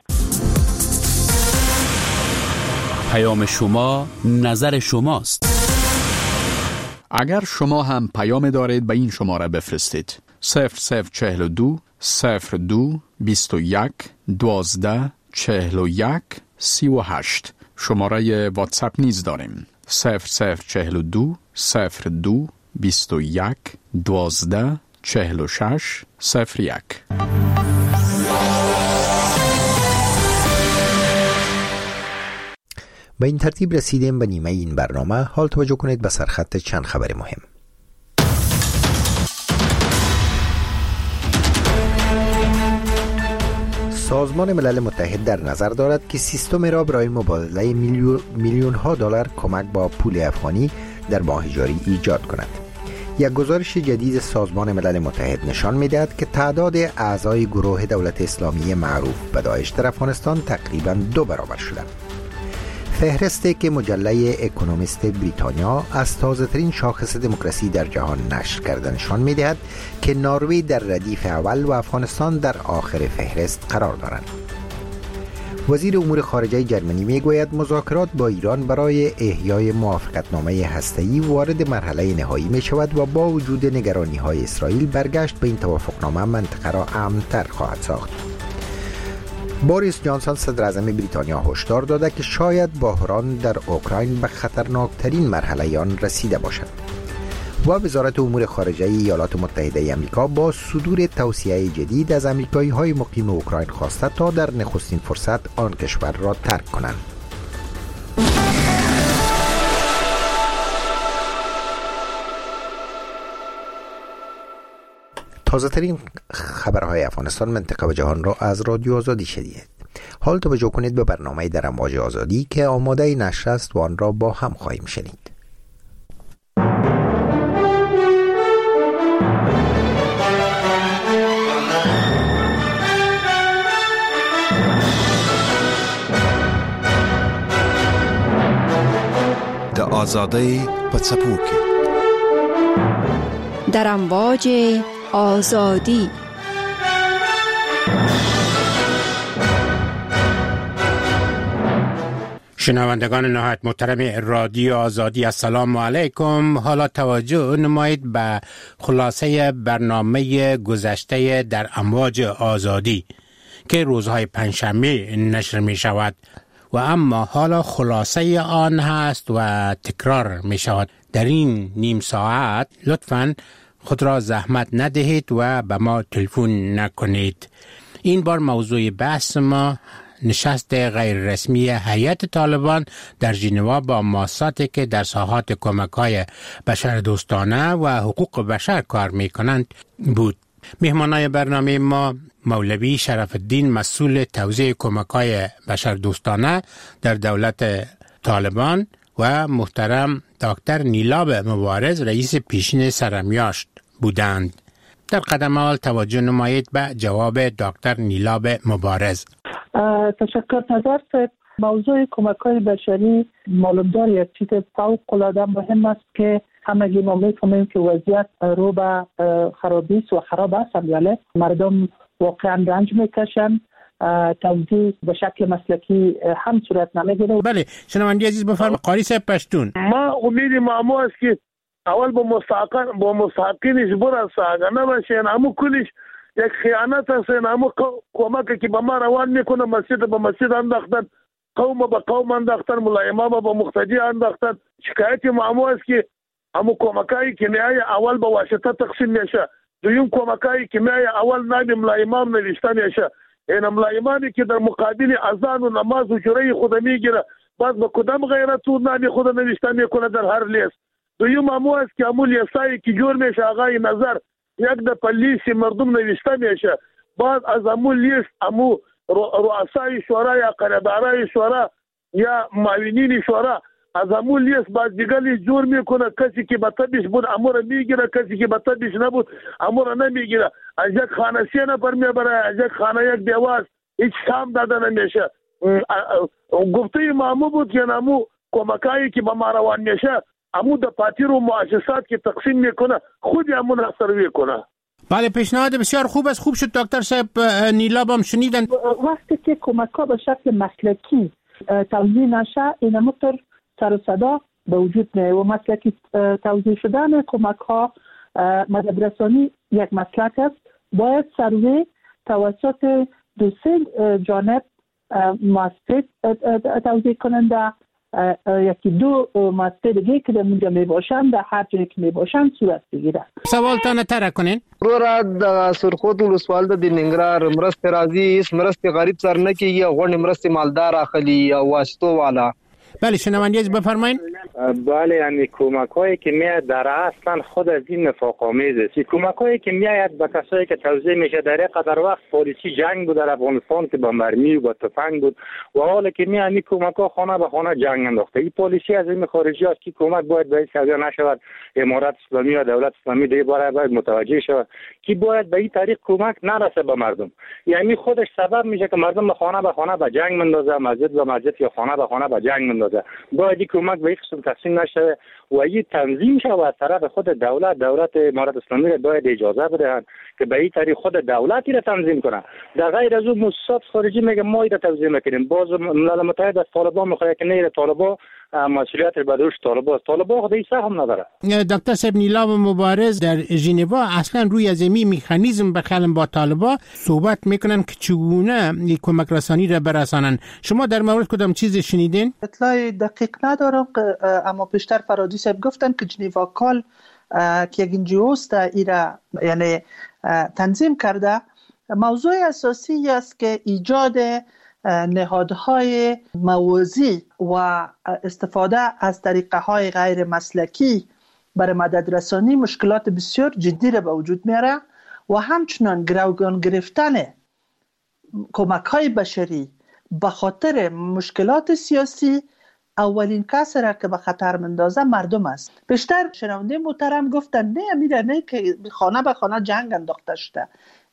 پیام شما نظر شماست. اگر شما هم پیام دارید به این شماره بفرستید. صفر صفر چهل و دو صفر دو بیست و یک دوازده چهل و یک سی و هشت. شماره واتساپ نیز داریم. صفر صفر چهل و دو صفر دو بیست و یک دوازده چهل و شش صفر یک. به این ترتیب رسیدیم به نیمه این برنامه. حال توجه کنید به سرخط چند خبر مهم. سازمان ملل متحد در نظر دارد که سیستم را برای مبادله میلیون, میلیون ها دلار کمک با پول افغانی در ماه جاری ایجاد کند. یک گزارش جدید سازمان ملل متحد نشان می‌دهد که تعداد اعضای گروه دولت اسلامی معروف به داعش در افغانستان تقریباً دو برابر شده. فهرستی که مجله اکونومیست بریتانیا از تازه‌ترین شاخص دموکراسی در جهان نشر کرده نشان می‌دهد که نروژ در ردیف اول و افغانستان در آخر فهرست قرار دارند. وزیر امور خارجه جرمنی میگوید مذاکرات با ایران برای احیای موافقتنامه هسته‌ای وارد مرحله نهایی می شود و با وجود نگرانی‌های اسرائیل برگشت به این توافقنامه منطقه را امن‌تر خواهد ساخت. بوریس جانسون صدر اعظم بریتانیا هشدار داده که شاید بحران در اوکراین به خطرناکترین مرحله آن رسیده باشد. و وزارت امور خارجه ایالات متحده آمریکا با صدور توصیه جدید از آمریکایی‌های مقیم اوکراین خواسته تا در نخستین فرصت آن کشور را ترک کنند. تازه ترین خبرهای افغانستان، منطقه و جهان را از رادیو آزادی شنیدید. حال توجه کنید به برنامه در امواج آزادی که آماده نشر است و آن را با هم خواهیم شنید. د آزادی په څپو کې در امواج آزادی. شنوندگان نهایت محترم رادیو آزادی، السلام علیکم. حالا توجه نمایید به خلاصه برنامه گذشته در امواج آزادی که روزهای پنجشنبه نشر می شود و اما حالا خلاصه آن هست و تکرار می شود. در این نیم ساعت لطفاً خود را زحمت ندهید و به ما تلفن نکنید. این بار موضوع بحث ما نشست غیر رسمی هیئت طالبان در ژنو با مؤسساتی که در ساحات کمک‌های بشردوستانه و حقوق بشر کار می‌کنند بود. مهمانای برنامه ما مولوی شرف الدین، مسئول توزیع کمک‌های بشردوستانه در دولت طالبان و محترم دکتر نیلاب مبارز، رئیس پیشین سرمیاشت بودند. در قدم اول توجه نمایید به جواب دکتر نیلاب مبارز. تشکر نظر صاحب. موضوع کمک‌های بشری معلوم دار یک چیز فوق‌العاده مهم است که همگی ما می‌فهمیم که وضعیت رو به خرابی است و خراب است. ولی مردم واقعا رنج می‌کشند. توزیع به شکل مسلکی هم صورت نمی‌گیره. بله شنوندگان عزیز بفرمایید. قاری صاحب پشتون. ما امید مامو است که اول با مستحقین با مستحقینش برن ساگه نباشین. همو کلیش یک خیانت است. همو کمکی که به ما روان میکنه مسجد به مسجد انداختن، قوم به قوم انداختن، ملا امام به مقتدی انداختن. شکایت مامو است که همو کمکایی که میای اول به واسطه تقسیم میشه. دویم کمکایی که میای اول نام ملا امام نوشته میشه. این ملا امامی که در مقابل اذان و نماز و جوره خود میگیره، بعد به کدام غیرت و نام خود نوشته میکنه در هر لیست. دویم امو است که امو لیستایی که جور میشه آقای نظر یک د پلیسی مردم نوشته میشه. بعد از امو لیست امو رؤسای شورا یا قراردارای شورا یا معاونین شورا از امو لیست بعد دیگری جور میکنه. کسی که به تبش بود امو را میگیره، کسی که به تبش نبود امو را نمیگیره. از یک خانه سه نفر میبره، از یک خانه یک دیواز هیچ کام داده نمیشه. گفته مامو بود که نمو کمکایی که به ما روان میشه امو در پاتیر و مؤسسات که تقسیم میکنه خود امون سروی کنه. بله، پیشنهاد بسیار خوب است. خوب شد دکتر صاحب نیلاب هم شنیدن. وقتی که کمک ها به شکل مسلکی توزیع نشه این همونطور سر و صدا به وجود میه و مسلکی توزیع شدن کمک ها مدد رسانی یک مسلک است. باید سروی توسط دو سه جانب مؤسسه توزیع کننده یکی دو مؤسسه دیگه که در اونجا می باشن در هر جایی که می باشن صورت بگیره. سوال تانه تره کنین. رو را د سرخود ولسوال د ننګرهار مرسته راځي اس مرسته غریب سر نه کیږي غونډه مرسته مالدار اخلي یا واسطو والا. بله شنوندگی بفرمایید. بله یعنی کمک‌هایی که میاد در اصلا خود از این نفاق آمیز است. کمک‌هایی که میاد به کسایی که توزیع میشه در یک قدر وقت پلیسی جنگ بود در افغانستان که با مرمی و با تفنگ بود و حالا که میاد این کمک‌ها خانه به خانه جنگ انداخته. این پلیسی از این خارجی است که کمک باید به سازی نشود. امارات اسلامی و دولت اسلامی دیگه باید باید متوجه شود که باید به این طریق کمک نرسه به مردم. یعنی خودش سبب میشه که مردم به خانه به خانه به جنگ مندازه، مسجد به مسجد یا خانه به خانه به جنگ مندازه. باید این کمک به این قسم تقسیم نشه و این تنظیم شود از طرف خود دولت. دولت امارات اسلامی را باید اجازه بدهند که به این طریق خود دولتی را تنظیم کنه. در غیر از اون مؤسسات خارجی میگه ما این را تنظیم میکنیم. باز ملل متحد از طالبان میخواد که نه طالبان مسئولیت به دوش طالبان طالبان خود این سهم نداره. دکتر صاحب نیلاب مبارز در ژنو اصلا روی از این مکانیزم بخلم با طالبان صحبت میکنن که چگونه کمک رسانی را برسانن. شما در مورد کدام چیز شنیدین؟ اطلاع دقیق ندارم اما پیشتر فرادی صاحب گفتن که ژنو کال که یک انجیوست ایرا یعنی تنظیم کرده. موضوع اساسی است که ایجاد نهادهای موازی و استفاده از طریقه های غیر مسلکی برای مدد رسانی مشکلات بسیار جدی را به وجود میاره و همچنان گروگان گرفتن کمک های بشری به خاطر مشکلات سیاسی اولین کس را که به خطر مندازه مردم است. بیشتر شنونده محترم گفتن نه میره نه که خانه به خانه جنگ انداخته شده.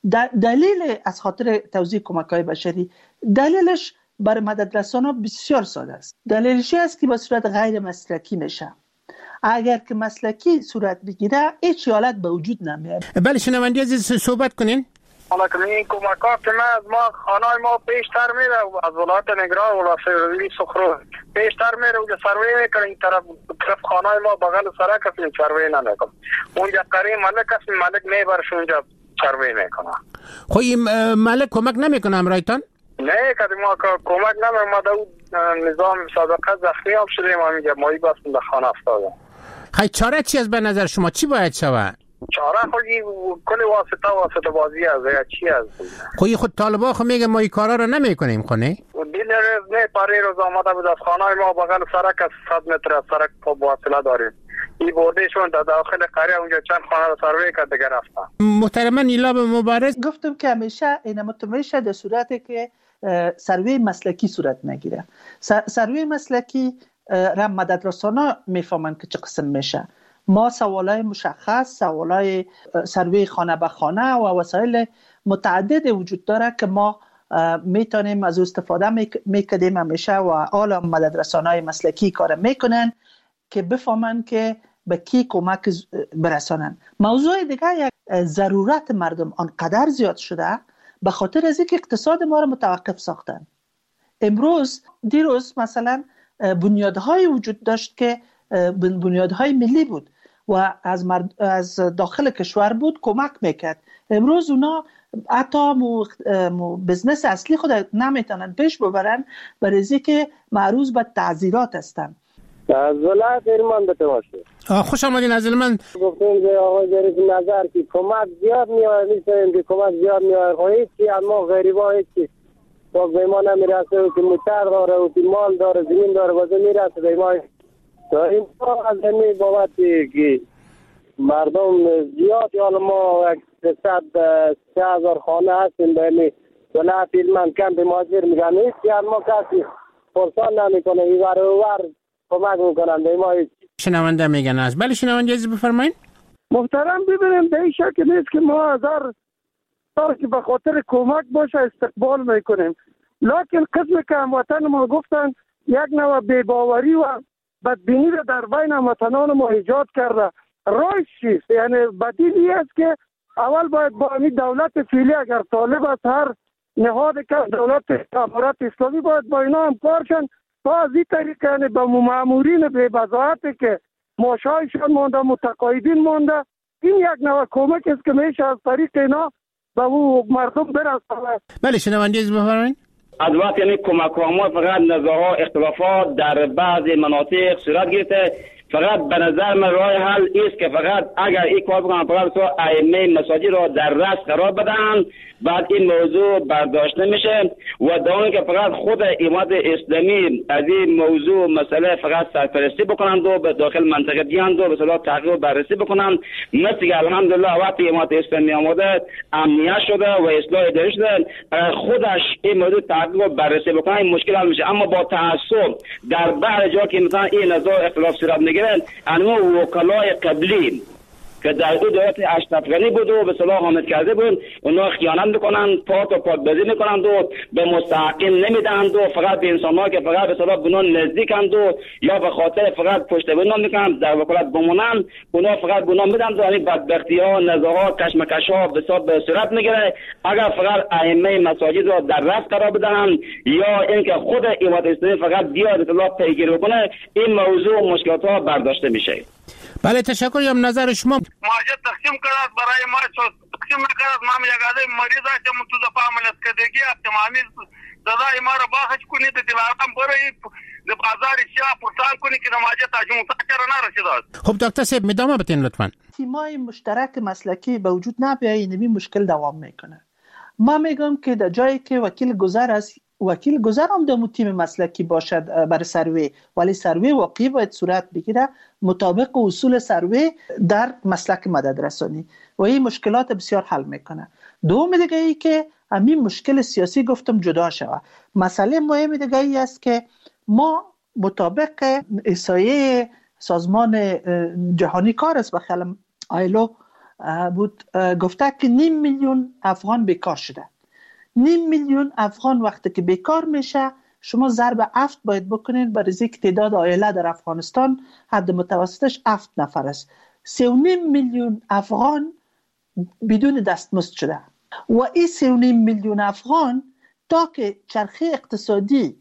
دلیل از خاطر توزیع کمک‌های بشری دلیلش برای مدد رسانا بسیار ساده است. دلیلش است که به صورت غیر مسلکی میشه. اگر که مسلکی صورت بگیره هیچ حالت به وجود نمیاد. بله شنونده عزیز صحبت کنین. حالا که این کمکات که ما از ما خانه ما پیشتر میره از ولایت ننگرهار و سروی سخرو پیشتر میره و سروی میکنه این طرف طرف خانه ما بغل سرک است سروی نمیکنه. اونجا قریب ملک است ملک میبرش اونجا سروی میکنه. خب این ملک کمک نمیکنه امرایتان؟ نه که ما کمک نمیکنه. ما در نظام سابقه زخمی هم شدیم ما میگه مایی بستیم به خانه افتادم. خیلی چاره چی از به نظر شما؟ چی باید شود؟ چاره خودی کل واسطه واسطه بازی از یا چی از خودی خود طالبا خود میگه ما این کارا رو نمی کنیم خونه؟ دیل رز نه پاری روز آمده بود از خانه ما بغل سرک از صد متر از سرک پا واصله داریم. این بردهشون در داخل قریه اونجا چند خانه رو سروی کرده گرفتن. محترما نیلاب مبارز گفتم که همیشه این متمیشه در صورتی که سروی مسلکی صورت نگیره. سروی مسلکی را مدد رسانا میفهمن که چه قسم میشه. ما سوالای مشخص، سوالای سروی خانه به خانه و وسایل متعدد وجود داره که ما میتونیم از استفاده میکردیم همیشه و حالا مدد رسانای مسلکی کار میکنن که بفهمن که به کی کمک برسانن. موضوع دیگه یک ضرورت مردم آنقدر زیاد شده به خاطر از اینکه اقتصاد ما رو متوقف ساختن. امروز دیروز مثلا بنیادهای وجود داشت که بنیادهای ملی بود و از, مرد... از داخل کشور بود کمک میکرد. امروز اونا حتی مو... مو بزنس اصلی خود نمیتونن پیش ببرن برای از اینکه معروض به تعذیرات هستن. از ولایت ایرمان به تماشه. خوش آمدین از من. گفتیم که آقای جریف نظر که کمک زیاد میاد نیستیم که کمک زیاد میاد خواهید که اما غریبا هیچی با به ما نمیرسه و که موتر داره و که مال داره زمین داره و میرسه به ما. تا این ما از همین بابتی که مردم زیاد حالا ما صد سه هزار خانه هستیم به همین ولایت ایرمان کمپ مهاجر میگن هیچ که ما کسی پرسان نمیکنه این ور و ور کمک میکنن به ما هیچ. شنونده میگن از بله شنونده عزیز بفرمایید. محترم ببینیم به این شکل نیست که ما هزار که به خاطر کمک باشه استقبال میکنیم. لکن قسم که هموطن ما گفتن یک نوع بی‌باوری و بدبینی را در بین هموطنان ما ایجاد کرده. راهش چیست؟ یعنی بدیلی است که اول باید با این دولت فعلی اگر طالب است هر نهاد که دولت امارات اسلامی باید با اینا هم کارشن تا از این طریق یعنی به مامورین بی بضاعتی که معاشایشان مونده متقاعدین مونده این یک نوع کمک است که میشه از طریق اینا به او مردم برسه. بله شنونده عزیز بفرمایید. از وقت یعنی کمک ها فقط نزاع‌ها اختلافات در بعضی مناطق صورت گرفته، فقط به نظر من راه حل است که فقط اگر این کار بکنن فقط تو ائمه مساجد را در رأس قرار بدن بعد این موضوع برداشت نمیشه و دائما که فقط خود امامت اسلامی از این موضوع مسئله فقط سرپرستی بکنند و به داخل منطقه بیاند و به صلاح تحقیق و بررسی بکنند. مثل که الحمدلله وقتی امامت اسلامی آمده امنیت شده و اصلاح اداری شده خودش این موضوع تحقیق و بررسی بکنه این مشکل حل میشه. اما با تعصب در بعض جا که مثلا این نزاع اختلاف صورت میگیره انواع وکلای قبلی که در او دولت اشرف غنی بود و به صلاح حامد کرده بود اونا خیانت میکنن پات و پاتبازی میکنند و به مستحقین نمیدهند و فقط به انسان‌ها که فقط به صلاح بنا نزدیکند و یا به خاطر فقط پشت بنا میکنند در وکالت بمونند اونا فقط بنا میدند و این بدبختی‌ها نزاع‌ها کشمکش‌ها به صلاح به صورت میگیره. اگر فقط ائمه مساجد را در رأس قرار بدهند یا اینکه خود امامت اسلامی فقط بیاد اطلاع پیگیری کنه این موضوع مشکلات‌ها برداشته میشه. بله تشکر. یا نظر شما؟ ماجد تقسیم کرد برای ما تقسیم نکرد ما یک آدم مریض است من تو دفعه عملیات کردگی احتمالی دادای ما را باخش کنی د دلارم برای د بازار شیا پرسان کنی که ماجد تاجموتا چرا نرسید. خب دکتر صاحب ادامه بدین لطفا. تیمای مشترک مسلکی به وجود نمیاد این مشکل دوام میکنه. ما میگم که در جایی که وکیل گذر است وکیل گذر هم در تیم مسلکی باشد برای سروی ولی سروی واقعی باید صورت بگیره مطابق اصول سروی در مسلک مدد رسانی و این مشکلات بسیار حل میکنه. دوم دیگه ای که همین مشکل سیاسی گفتم جدا شود. مسئله مهم دیگه ای است که ما مطابق احصایه سازمان جهانی کار است بخیالم آیلو بود گفته که نیم میلیون افغان بیکار شده. نیم میلیون افغان وقتی که بیکار میشه شما ضرب هفت باید بکنید برای اینکه تعداد عائله در افغانستان حد متوسطش هفت نفر است. سه و نیم میلیون افغان بدون دستمزد شده و این سه و نیم میلیون افغان تا که چرخه اقتصادی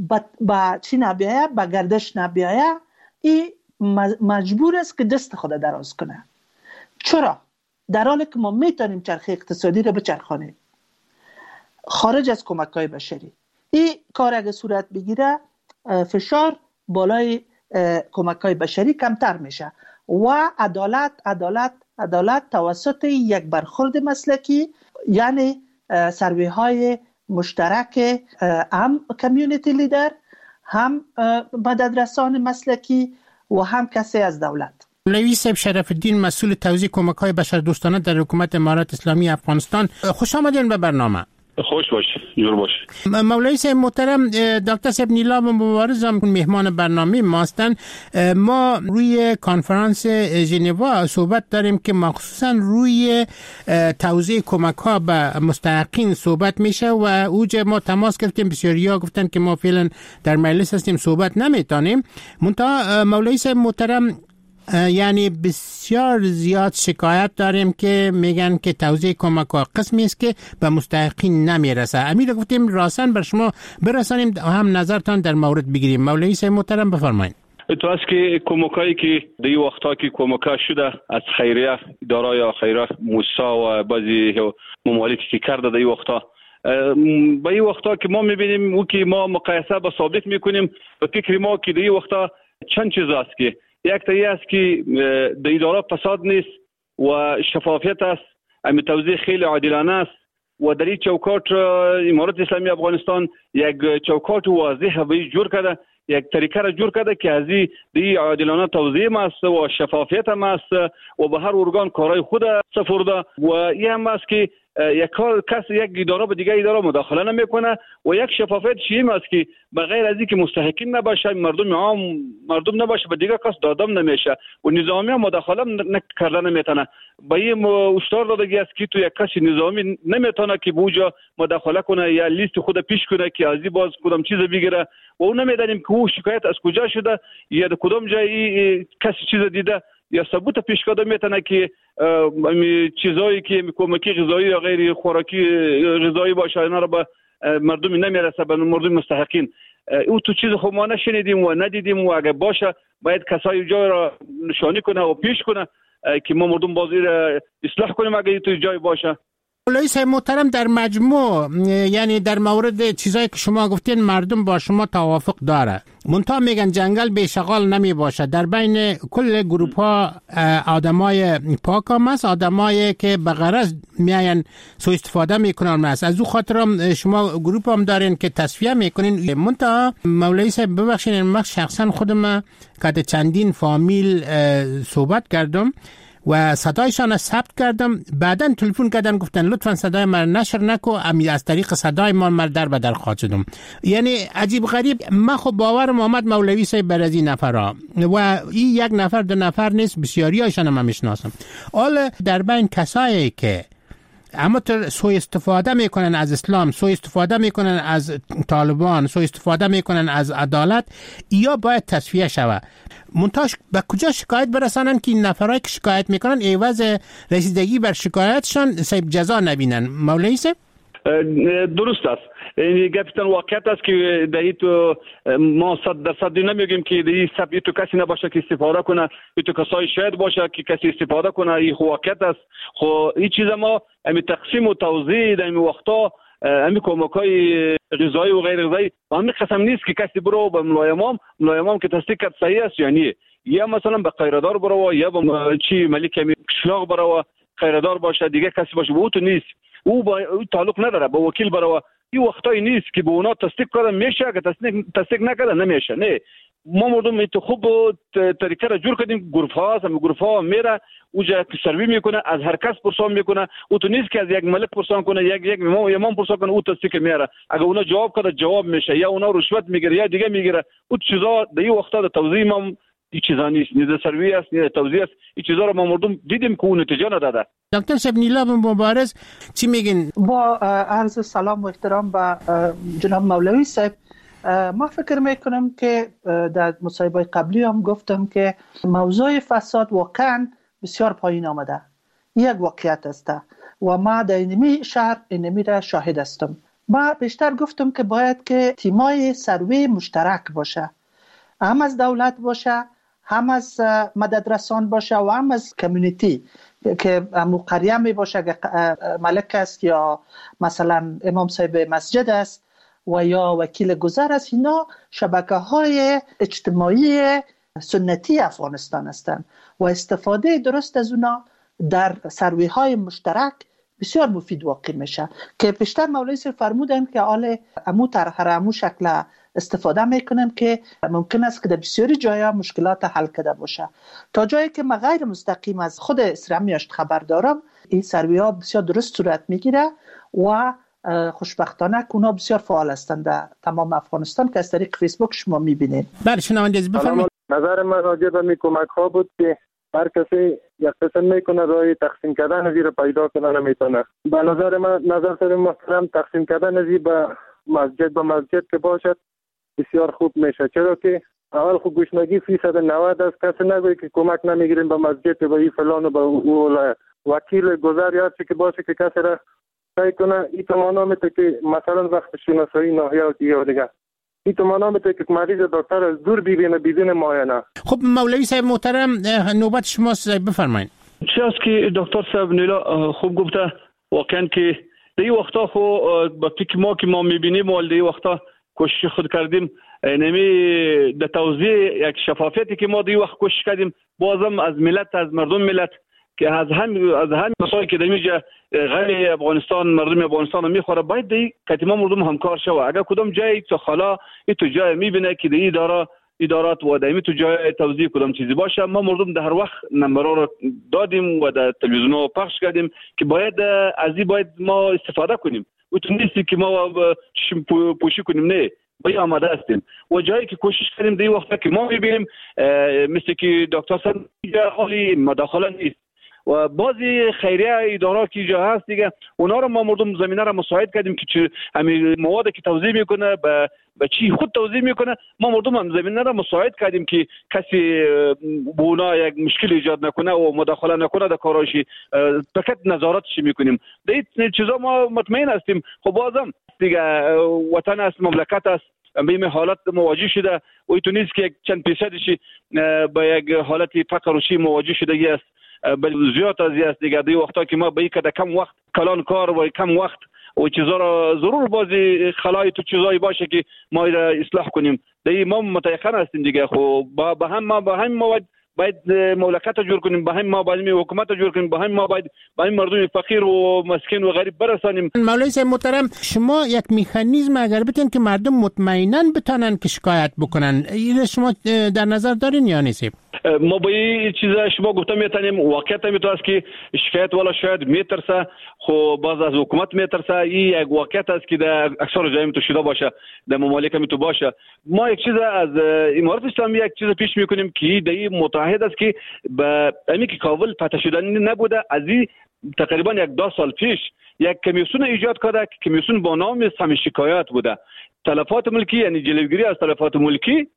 با چی نبیایه با گردش نبیایه این مجبور است که دست خود دراز کنه. چرا؟ در حالی که ما میتونیم چرخه اقتصادی رو بچرخانیم خارج از کمک‌های بشری. این کار اگه صورت بگیره فشار بالای کمک‌های بشری کمتر میشه و عدالت عدالت عدالت توسط یک برخورد مسلکی یعنی سروی‌های مشترک هم کمیونیتی لیدر هم مددرسان مسلکی و هم کسی از دولت. مولوی صاحب شرف الدین مسئول توزیع کمک‌های بشردوستانه در حکومت امارات اسلامی افغانستان خوش آمدین به برنامه. خوش باش جور باش. مولوی صاحب محترم دکتر صاحب نیلام مبارز هم مهمان برنامه ماستن. ما روی کنفرانس ژنوا صحبت داریم که مخصوصا روی توزیع کمک ها به مستحقین صحبت میشه و اوج ما تماس گرفتیم بسیاریا گفتن که ما فعلا در مجلس هستیم صحبت نمیتونیم. منتها مولوی صاحب محترم یعنی بسیار زیاد شکایت داریم که میگن که توزیع کمک ها قسمی است که به مستحقین نمیرسه. امیر گفتیم راسن بر شما برسانیم هم نظرتان در مورد بگیریم. مولوی صاحب محترم بفرمایید. تو است که کمکایی که در این وقتا که کمکا شده از خیریه اداره یا خیریه موسا و بعضی ممالکی که کرده در این وقتا به این وقتا که ما میبینیم او که ما مقایسه با سابق میکنیم به فکر ما که در این وقتا چند چیز است که یک تایی است که در اداره فساد نیست و شفافیت است، امی توزیع خیلی عادلانه است و در این چوکات امارات اسلامی افغانستان یک چوکات واضح و جور کرده، یک طریقه را جور کرده که از این عادلانه توزیع است و شفافیت هم است و به هر ارگان کارهای خود سپرده و این هم است که یک کار کس یک اداره به دیگه اداره مداخله نمیکنه و یک شفافیت شیم است که بغیر از اینکه مستحقین نباشه، مردم عام مردم نباشه، به دیگه کس دادم نمیشه و نظامی هم مداخله نکردن نمیتونه. با این هشدار دادگی است که تو یک کسی نظامی نمیتونه که بوجا مداخله کنه یا لیست خود پیش کنه که از این باز کدام چیز بگیره و اون نمیدانیم که او شکایت از کجا شده یا کدام جایی کسی چیز دیده یا ثبوت پیش کرده میتونه که چیزایی که کمکی غذایی یا غیر خوراکی غذایی باشه اینا رو به مردم نمیرسه، به مردم مستحقین. او تو چیز خود ما نشنیدیم و ندیدیم و اگه باشه باید کسایی جای را نشانی کنه و پیش کنه که ما مردم بازی را اصلاح کنیم اگه تو جای باشه. مولوی صاحب محترم، در مجموع یعنی در مورد چیزایی که شما گفتین مردم با شما توافق داره، منتها میگن جنگل بیشغال نمی باشه. در بین کل گروپ ها آدمای پاک هم هست، آدمایی که به غرض میاین سوء استفاده میکنن هست. از او خاطر هم شما گروپ هم دارین که تصفیه میکنین. منتها مولوی صاحب ببخشید من شخصا خودم که چندین فامیل صحبت کردم و صدایشان ثبت کردم، بعداً تلفن کردن گفتن لطفاً صدای من نشر نکو، امی از طریق صدای من من در به در خواهد شدم. یعنی عجیب غریب. من خب باورم آمد مولوی صاحب بر از این نفرها و این یک نفر دو نفر نیست، بسیاری هایشان هم میشناسم. حالا در بین کسایی که اما سوء استفاده میکنن از اسلام، سوء استفاده میکنن از طالبان، سوء استفاده میکنن از عدالت، یا باید تصفیه شود. منتاش به کجا شکایت برسانن که این نفرایی که شکایت میکنن عوض رسیدگی بر شکایتشان صاحب جزا نبینن؟ مولوی صاحب درست است. این گفتن واقعیت است که در تو ما صد درصد نمیگیم که در سب تو کسی نباشه که استفاده کنه، تو کسای شاید باشه که کسی استفاده کنه. این واقعیت است. خو این چیز ما امی تقسیم و توزیع در این وقتا امی کمکای غذایی و غیر غذایی همین قسم نیست که کسی برو به ملایمام ملایمام که تصدیق کرد صحیح است یعنی یا مثلا به قیردار برو یا به چی ملک شلاق برو قیردار باشه دیگه کسی باشه او تو نیست، او با او تعلق نداره، با وکیل برو. این وقتایی نیست که به اونا تصدیق کردن میشه، اگه تصدیق تصدیق نکردن نمیشه. نه ما مردم تو خوب طریقه را جور کردیم. گروه ها هم گروه ها میره اونجا سروی میکنه، از هر کس پرسان میکنه. او تو نیست که از یک ملک پرسان کنه، یک یک امام امام پرسان کنه او تصدیق میاره. اگه اونا جواب کرده جواب میشه، یا اونا رشوت میگیره یا دیگه میگیره. او چیزا در این وقتا در توضیح ما این چیزا نیست، نه سروی است نه توضیح است. این چیزا رو ما مردم دیدیم که اون نتیجه نداده. دکتر صاحب نیلاب مبارز چی میگین؟ با عرض سلام و احترام به جناب مولوی صاحب، ما فکر میکنم که در مصاحبه قبلی هم گفتم که موضوع فساد واقعا بسیار پایین آمده. یک واقعیت است و ما در اینمی شهر اینمی را شاهد هستم. ما بیشتر گفتم که باید که تیمای سروی مشترک باشه، هم از دولت باشه، هم از مددرسان باشه و هم از کمیونیتی که امو قریه می باشه، ملک است یا مثلا امام صاحب مسجد است و یا وکیل گذر است. اینا شبکه های اجتماعی سنتی افغانستان هستند و استفاده درست از اونا در سروی های مشترک بسیار مفید واقع میشه که پیشتر مولوی صاحب فرمودن که آل امو طرح امو شکل استفاده میکنن که ممکن است که در بسیاری جایا مشکلات حل کرده باشه. تا جایی که من غیر مستقیم از خود اسرامیاشت خبر دارم این سروی ها بسیار درست صورت میگیره و خوشبختانه اونا بسیار فعال هستند در تمام افغانستان که از طریق فیسبوک شما میبینید. بله شنونده بفرمایید. نظر من راجع به می کمک ها بود که هر کسی یک قسم میکنه رای تقسیم کردن زیر پیدا کنه نمیتونه. به نظر من نظر سر محترم تقسیم کردن زیر به مسجد به مسجد که باشد بسیار خوب میشه، چرا که اول خود گوشنگی فیصد نود است. کسی نگوی که کمک نمیگیریم به مسجد به این فلان و به وکیل گذر یا چی که باشه که کسی را سعی کنه. این تو معنا میته که مثلا وقت شناسایی ناحیه یا دیگه این تو معنا میته که مریض دکتر از دور ببینه بدون معاینه. خب مولوی صاحب محترم نوبت شماست، بفرمایید. چی است که دکتر صاحب نیلا خوب گفته واقعا که در این وقتا خو با فکر ما که ما میبینیم ولی در این وقتا کوشش خود کردیم نمی در توزیع یک شفافیتی که ما در این وقت کوشش کردیم بازم از ملت از مردم ملت که از هم از هم مسائلی که دمیجه غیر افغانستان مردم افغانستان رو میخوره باید دی کتیما مردم همکار شوه. اگر کدام جایی تو خلا این تو جای میبینه که دی داره ادارات و دائمی تو جای توزیع کدام چیزی باشه ما مردم در هر وقت نمبرها رو دادیم و در تلویزیون پخش کردیم که باید از این باید ما استفاده کنیم و تو نیستی که ما پوشی کنیم نه باید آماده هستیم و جایی که کوشش کردیم در این وقتا که ما میبینیم مثل که دکتر سن حالی مداخله نیست و بعضی خیریه ادارات که جا هست دیگه اونا رو ما مردم زمینه رو مساعد کردیم که همین مواد که توزیع میکنه به به چی خود توزیع میکنه ما مردم هم زمینه رو مساعد کردیم که کسی به اونا یک مشکل ایجاد نکنه و مداخله نکنه در کاراشی فقط نظارتش میکنیم در این چیزا ما مطمئن هستیم. خب بازم دیگه وطن است مملکت است به این حالت مواجه شده و این تو نیست که چند فیصدشی به یک حالت فقر و چی مواجه شده است بل زیاد از است دیگه دی وقتا که ما به یک کم وقت کلان کار و کم وقت و چیزا را ضرور بازی خلای تو چیزایی باشه که ما را اصلاح کنیم دی ما متيقن هستیم دیگه خب با به هم ما به هم ما باید مملکت جور کنیم به هم ما باید حکومت جور کنیم به هم ما باید به هم مردم فقیر و مسکین و غریب برسانیم. مولوی صاحب محترم شما یک مکانیزم اگر بتین که مردم مطمئناً بتونن که شکایت بکنن این شما در نظر دارین یا نیست؟ ما با این چیزا شما گفتم میتونیم واقعیت هم تو است که شکایت والا شاید میترسه خب باز از حکومت میترسه این یک واقعیت است که در اکثر جای تو شده باشه در ممالک هم تو باشه. ما یک چیز از امارات اسلامی یک چیز پیش میکنیم که در این متحد است که به امی که کابل فتح شدنی نبوده از این تقریبا یک دو سال پیش یک کمیسیون ایجاد کرده که کمیسیون با نام سم شکایت بوده تلفات ملکی یعنی جلوگیری از تلفات ملکی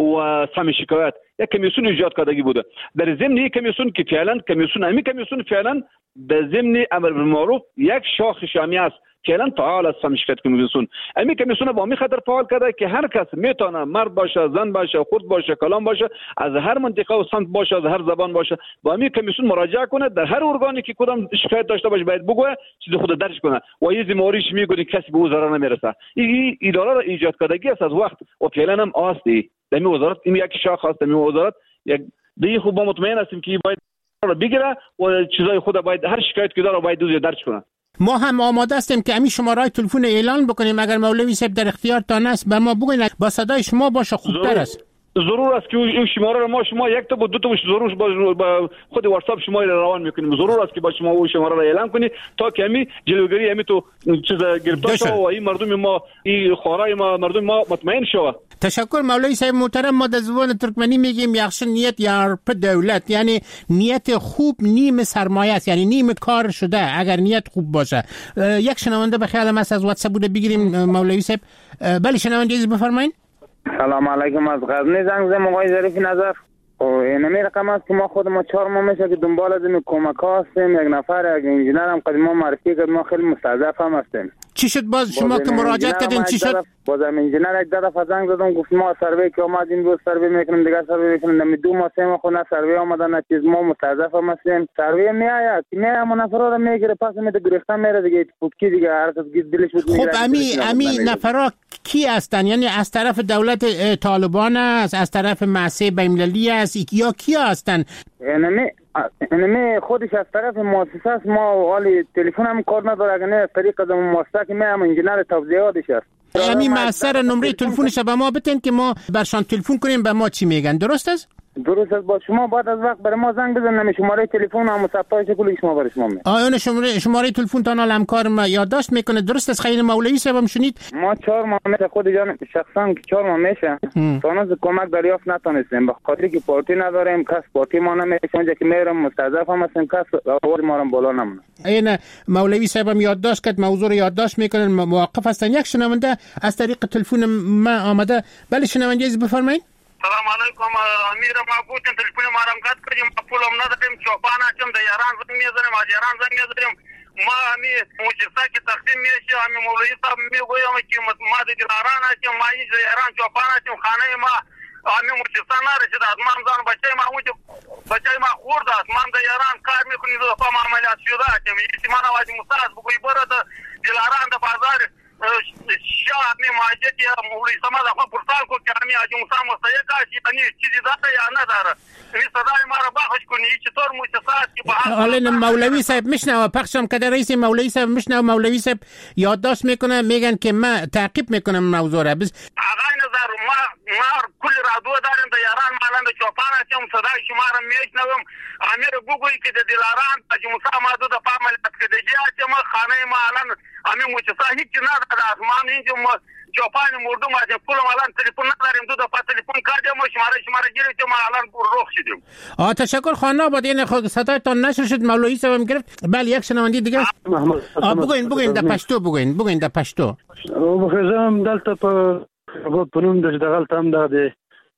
و سم شکایت یک کمیسیون ایجاد کردگی بوده. در ضمن یک کمیسیون که فعلا کمیسیون امی کمیسیون فعلا در ضمن امر بالمعروف یک شاخ شامی است فعلا فعال است سم شکایت کمیسیون امی کمیسیون با می خاطر فعال کرده که هر کس میتونه مرد باشه زن باشه خرد باشه کلام باشه از هر منطقه و سمت باشه از هر زبان باشه با امی کمیسیون مراجعه کنه در هر ارگانی که کدام شکایت داشته باشه باید بگوه چیز خود درج کنه و این زموریش میگه کسی به وزرا نمیرسه. این اداره را ایجاد کردگی است از وقت و فعلا هم آستی در وزارت این یک شاخ است در وزارت یک دیگه خوب ما مطمئن هستیم که باید رو بگیره و چیزای خود باید هر شکایت که داره باید دوزی درج کنه. ما هم آماده هستیم که همین شماره تلفن اعلان بکنیم اگر مولوی صاحب در اختیارتان است به ما بگوین با صدای شما باشه خوبتر است. ضرور است که این شماره رو ما شما یک تا دو تا ضرور با خود واتساپ شما رو روان میکنیم. ضرور است که با شما اون شماره رو اعلان کنید تا که همین جلوگیری همین تو چیز گرفتار شه و این مردم ما این خورای ما مردم ما مطمئن شوه. تشکر مولوی صاحب محترم. ما در زبان ترکمنی میگیم یخش نیت یا په دولت یعنی نیت خوب نیم سرمایه است یعنی نیم کار شده اگر نیت خوب باشه. یک شنونده به خیالم است از واتساپ بوده بگیریم مولوی صاحب. بله شنونده عزیز بفرمایید. سلام علیکم از غزنی زنگ زدم آقای ظریفی نظر. اینمی رقم است که ما خود ما چهار ماه میشه که دنبال از این کمک ها هستیم. یک نفر یک انجینر هم قدیم ما معرفی کرد ما خیلی مستضعف هم هستیم. چی شد باز شما که مراجعت کردین چی شد؟ بازم انجینر یک دفعه زنگ زدم گفت ما سروی که اومدیم دو سروی میکنیم دیگه سروی میکنیم نمی دو ماه سه ماه خود نه سروی اومدن نه چیز ما مستضعف هم هستیم. سروی میآید که میآید منافرا رو میگیره پس میده گرفتن میره دیگه پوتکی دیگه هر کس گید دلش بود میره. خب امی امی نفرا کی هستن یعنی از طرف دولت طالبان است از طرف مؤسسه بین‌المللی است یا کی هستن؟ اینمی اینمی خودش از طرف مؤسسه است ما حالی تلفن هم کار نداره اگه نه از طریق از مؤسسه که میام انجینر توزیعاتش است. همین مؤسسه نمره تلفنش به ما بتین که ما برشان تلفن کنیم به ما چی میگن درست است؟ درست است با شما بعد از وقت برای ما زنگ بزنید شماره تلفن و مصفحه کلی شما برای شما میاد. آیا شماره شماره تلفن تان همکار ما یادداشت میکنه درست است خیلی مولوی صاحب هم شنید؟ ما چهار ماه میشه خود جان شخصا که چهار ماه میشه تونس کمک دریافت نتونستیم به خاطر که پارتی نداریم کس پارتی ما نمیشه اونجا که میرم مستضعف هم هستیم کس آوار ما رو بالا نمونه. این مولوی صاحب هم یادداشت کرد موضوع رو یادداشت میکنن موقف هستن. یک شنونده از طریق تلفن ما آمده. بله شنونده عزیز بفرمایید. سلام علیکم امیر ما پوتین تلفن ما رام قد کردیم پولم نداریم چوپان هستم د یاران زنگ میزنم از یاران زنگ میزنم ما همی موجزه که تقسیم میشه همی مولوی صاحب میگویم که ما د یاران هستم ما این یاران چوپان هستم خانه ما همی موجزه نرسید از من زن بچه ما اونجا بچه ما خورد است من د یاران کار میکنید و فهم عملیات شده هستم یکی من آوازی مستعد بگوی برد دلاران د بازار شاه می ماجد یا مولوی سماد خو پرتال کو کمی اجو مسام مستیقا یعنی چیزی داره یا نداره این صدای ما رو بخش کنی چطور مؤسسات که به حالا مولوی صاحب میشنوه پخشم کده رئیس مولوی صاحب میشنوه مولوی صاحب یادداشت میکنه میگن که ما تعقیب میکنم موضوع را بس آقای نظر ما ما کل رادیو دارم د یاران مالند چوپان هستم صدای شما را میشنوم امیر گوگوی که د دلاران حاجی موسی مادو د پاملت که د جهت ما خانه ما الان امیر موسی هیچ نه د اسمان اینجا ما چوپان مردم از پول الان تلفن نداریم دو دفعه تلفن کردیم و شماره شماره گرفت ما الان روخ شدیم. آ تشکر خانه آباد. این خود صدایتان نشر شد مولوی صاحب گرفت. بله یک شنونده دیگه آ بگوین بگوین در پشتو بگوین بگوین در پشتو. بخیزم دلتا په پنوم د دغه تام د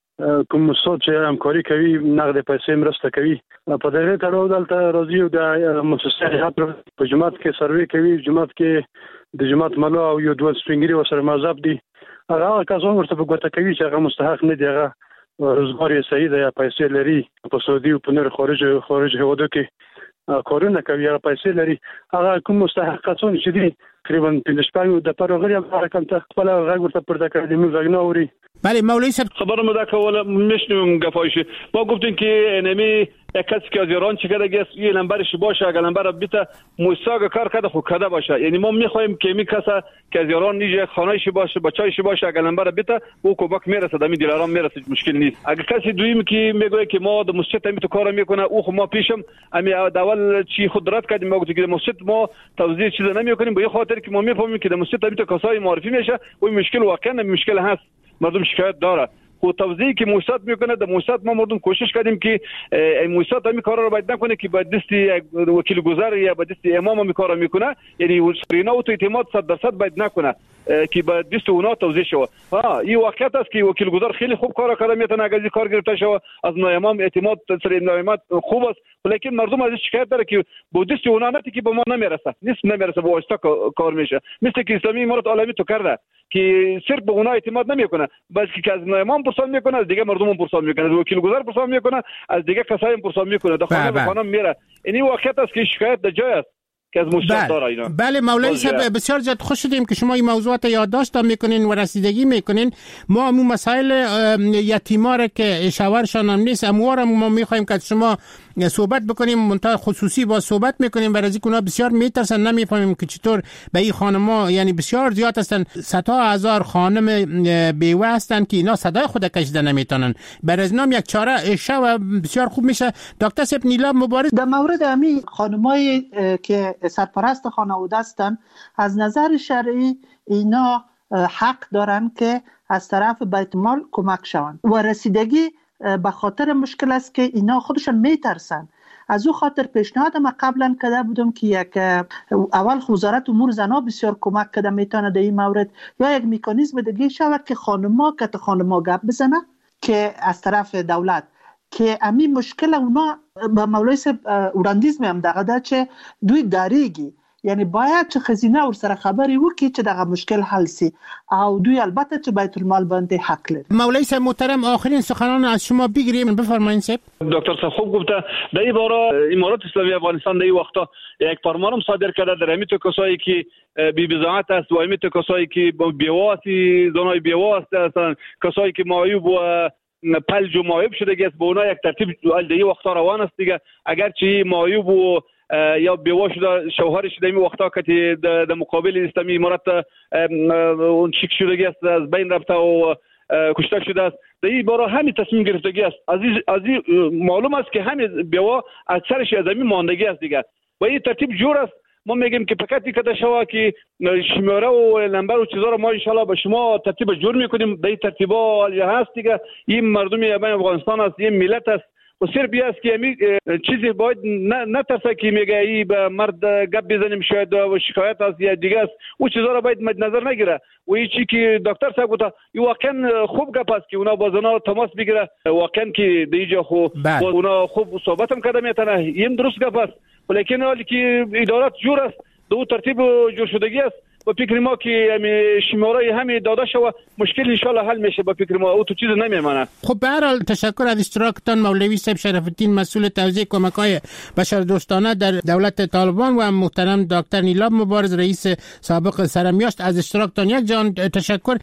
کوم څه چې همکاري کوي نقد پیسې مرسته کوي په دغه تړاو دلته راځي او د مؤسسه هیات په جماعت کې سروې کوي جماعت کې د جماعت ملا او یو دوه سپینګری وسره مذهب دي هغه کسان ورته په ګوته کوي چې هغه مستحق نه دی هغه روزګار یې صحیح دی یا پیسې لري په سعودي او په نور خارج خارج هوادو کې کارونه کوي هغه پیسې لري هغه کوم مستحق کسان چې دي تقریبا پنځه شپږ د پروګرام لپاره کوم ته خپل غږ ورته پرده کړی موږ غږ نه اوري. بله مولوی صاحب خبر مده کوله میشنوم گفایش ما گفتیم که نمی یک کسی که از ایران چیکار گیس یه نمبرش باشه اگر نمبر بیت موساگ کار کرده خود کرده باشه یعنی ما میخوایم که می کسا که از ایران نیجه خانه‌اش باشه بچه‌اش باشه اگر نمبر بیت او کمک میرسه دمی دلارام میرسه مشکل نیست. اگر کسی دویم که میگه که ما د مسجد می تو کار میکنه او خو ما پیشم امی اول چی خود رد کردیم ما گفتیم که مسجد ما توضیح چیز نمیکنیم به خاطر که ما میفهمیم که د مسجد می تو کسای معرفی میشه و مشکل واقعا مشکل هست مردم شکایت داره و توضیحی که موساد میکنه در موساد ما مردم کوشش کردیم که موساد همین کارا رو باید نکنه که با دستی وکیل گذار یا با دستی امام همین کارا میکنه یعنی سرینا و تو اعتماد صد درصد باید نکنه که با دست اونا توضیح شود. ها این واقعیت است که وکیل گذار خیلی خوب کار کرده میتونه اگه کار گرفته شود از امام اعتماد سر امام خوب است ولیکن مردم از شکایت داره که با دست اونا نتی که به ما نمیرسه نیست نمیرسه با واسطه کار میشه مثل که اسلامی امارات عالمی تو کرده که صرف به اونا اعتماد نمیکنه بلکه که از امام پرسان میکنه از دیگه مردم هم پرسان میکنه از وکیل گذار پرسان میکنه از دیگه کسایی هم پرسان میکنه در خانه به خانه میره این واقعیت است که شکایت در جای است که از مشکل داره اینا. بله مولوی صاحب بسیار زیاد خوش شدیم که شما این موضوعات یادداشت میکنین و رسیدگی میکنین. ما همون مسائل یتیما را که شاورشان هم نیست اموار ما میخوایم که شما صحبت بکنیم منتها خصوصی با صحبت میکنیم برای اینکه اونا بسیار میترسن نمیفهمیم که چطور به این خانما یعنی بسیار زیاد هستن صدها هزار خانم بیوه هستن که اینا صدای خود کشیده نمیتونن برای اینا یک چاره شو بسیار خوب میشه. دکتر صاحب نیلاب مبارز در مورد همین خانمایی که سرپرست خانواده هستن از نظر شرعی اینا حق دارن که از طرف بیت مال کمک شوند و رسیدگی به خاطر مشکل است که اینا خودشان میترسن. از او خاطر پیشنهاد ما قبلا کرده بودم که یک اول وزارت امور زنا بسیار کمک کرده میتونه در این مورد یا یک مکانیزم دیگه شود که خانما که خانما گپ بزنه که از طرف دولت که امی مشکل اونا با مولوی صاحب وړاندیز مې هم دغه ده چې دوی داریږي یعنی باید چې خزینه ورسره خبرې وکړي چې دغه مشکل حل سي او دوی البته چې بیت المال باندې حق لري. مولوی صاحب محترم آخرین سخنان از شما بگیریم بفرمایید صاحب. دکتر صاحب خوب گفته در این باره امارات اسلامی افغانستان در این وقتا یک فرمان صادر کرده در همین کسایی که بی بضاعت است و همین کسایی که بیواسی زنای بیواس هستند کسایی که معیوب و پلج و معیوب شده است با اونا یک ترتیب در این وقتا روان است دیگه اگر چی معیوب و یا بیوه شده شوهرش در این وقتا که در مقابل اسلامی امارات اون چیک شده است از بین رفته و کشته شده است در این باره همین تصمیم گرفتگی است از این معلوم است که همین بیوه اکثرش از همین ماندگی است دیگه با این ترتیب جور است. ما میگیم که فقط کده شوا که شماره و نمبر و چیزا رو ما ان شاء الله به شما ترتیب جور میکنیم در این ترتیبا هست دیگه این مردمی افغانستان است این ملت است و صرف بیا است که می چیزی باید نه نترسه که میگه ای به مرد گپ بزنیم شاید و شکایت است یا دیگه است او چیزا رو باید مد نظر نگیره و این چی که دکتر صاحب گفت واقعا خوب گپ است که اونا با زنا تماس بگیره واقعا که دیجا خو با اونا خوب صحبت هم کرده میتونه این درست گپ است ولیکن حالی که ادارات جور است دو ترتیب جور شدگی است با فکر ما که شماره همین داده شوه مشکل ان شاء الله حل میشه با فکر ما او تو چیز نمیمانه. خب به هر حال تشکر از اشتراکتان مولوی صاحب شرف الدین مسئول توزیع کمک‌های بشردوستانه در دولت طالبان و محترم دکتر نیلاب مبارز رئیس سابق سرمیاشت از اشتراکتان یک جان تشکر.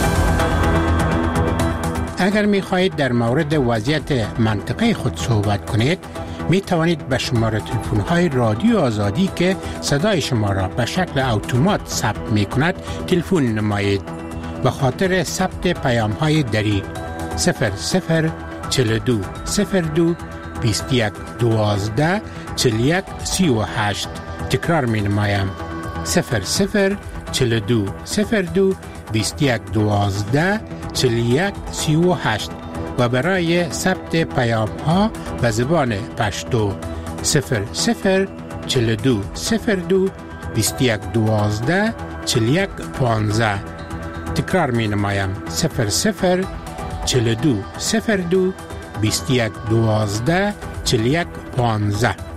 اگر می‌خواهید در مورد وضعیت منطقه خود صحبت کنید می توانید به شماره تلفن های رادیو آزادی که صدای شما را به شکل اتومات ثبت می کند تلفن نمایید. به خاطر ثبت پیام های دری صفر صفر چهل و دو صفر دو بیست و یک دوازده چهل و یک سی و هشت. تکرار می نمایم صفر صفر چهل و دو صفر دو بیست و یک دوازده چهل و یک سی و هشت و برای ثبت پیام ها به زبان پشتو صفر صفر چهل و دو صفر دو بیست و یک دوازده چهل و یک پانزده. تکرار می نمایم صفر صفر چهل و دو صفر دو بیست و یک دوازده چهل و یک پانزده.